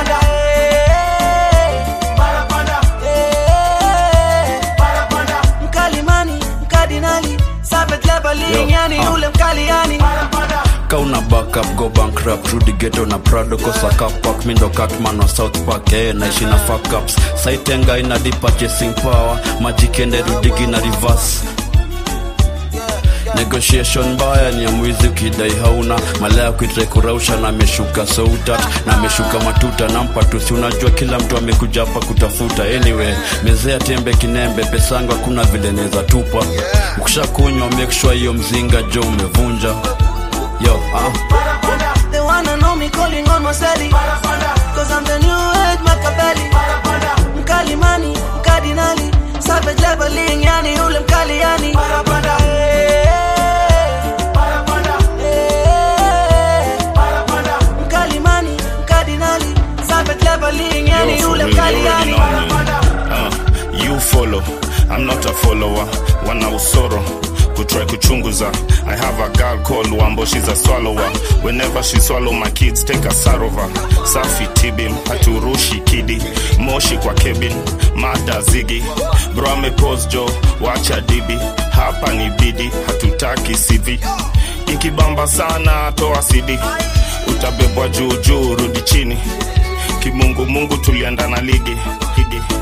Mkali mani, mkardinali. Savage leveling yani ule mkali yani. Kauna backup, go bankrupt. Rudy Ghetto na Prado, kosa kapak. Mindo Catman wa South Park, eh, naishi na fuck ups. Saitenga ina deep purchasing power. Magic ende rudigi na reverse. Negotiation baya ni ya mwizi ukidai hauna. Malaya kuitrai kurausha na ameshuka soutat. Na ameshuka matuta na mpatusi. Unajua kila mtu amekuja hapa kutafuta. Anyway, mezea tembe kinembe. Pesangu hakuna vile neza tupa. Ukisha kunywa make sure hiyo mzinga jo umevunja. Yo, ah. They wanna know me calling on my celly. Cause I'm the new age Machiavelli. Mkali mani, mkardinali. Savage leveling yani ule mkali yani. Mkali mani, mkardinali. Savage leveling yani ule mkali yani. Uh, you follow, I'm not a follower. Wana usoro kutry kuchunguza. I have a girl called Wambo, she's a swallower. Whenever she swallow my kids, take a sarova. Safi tibim, haturushi kidi. Moshi kwa kebin, mada zigi. Bro ame pose jo, wacha dibi. Hapa ni bidi, hatutaki C V. Ikibamba sana, toa C D. Utabebwa juu juu, rudi chini. Kimungu mungu tulienda na ligi. Higi.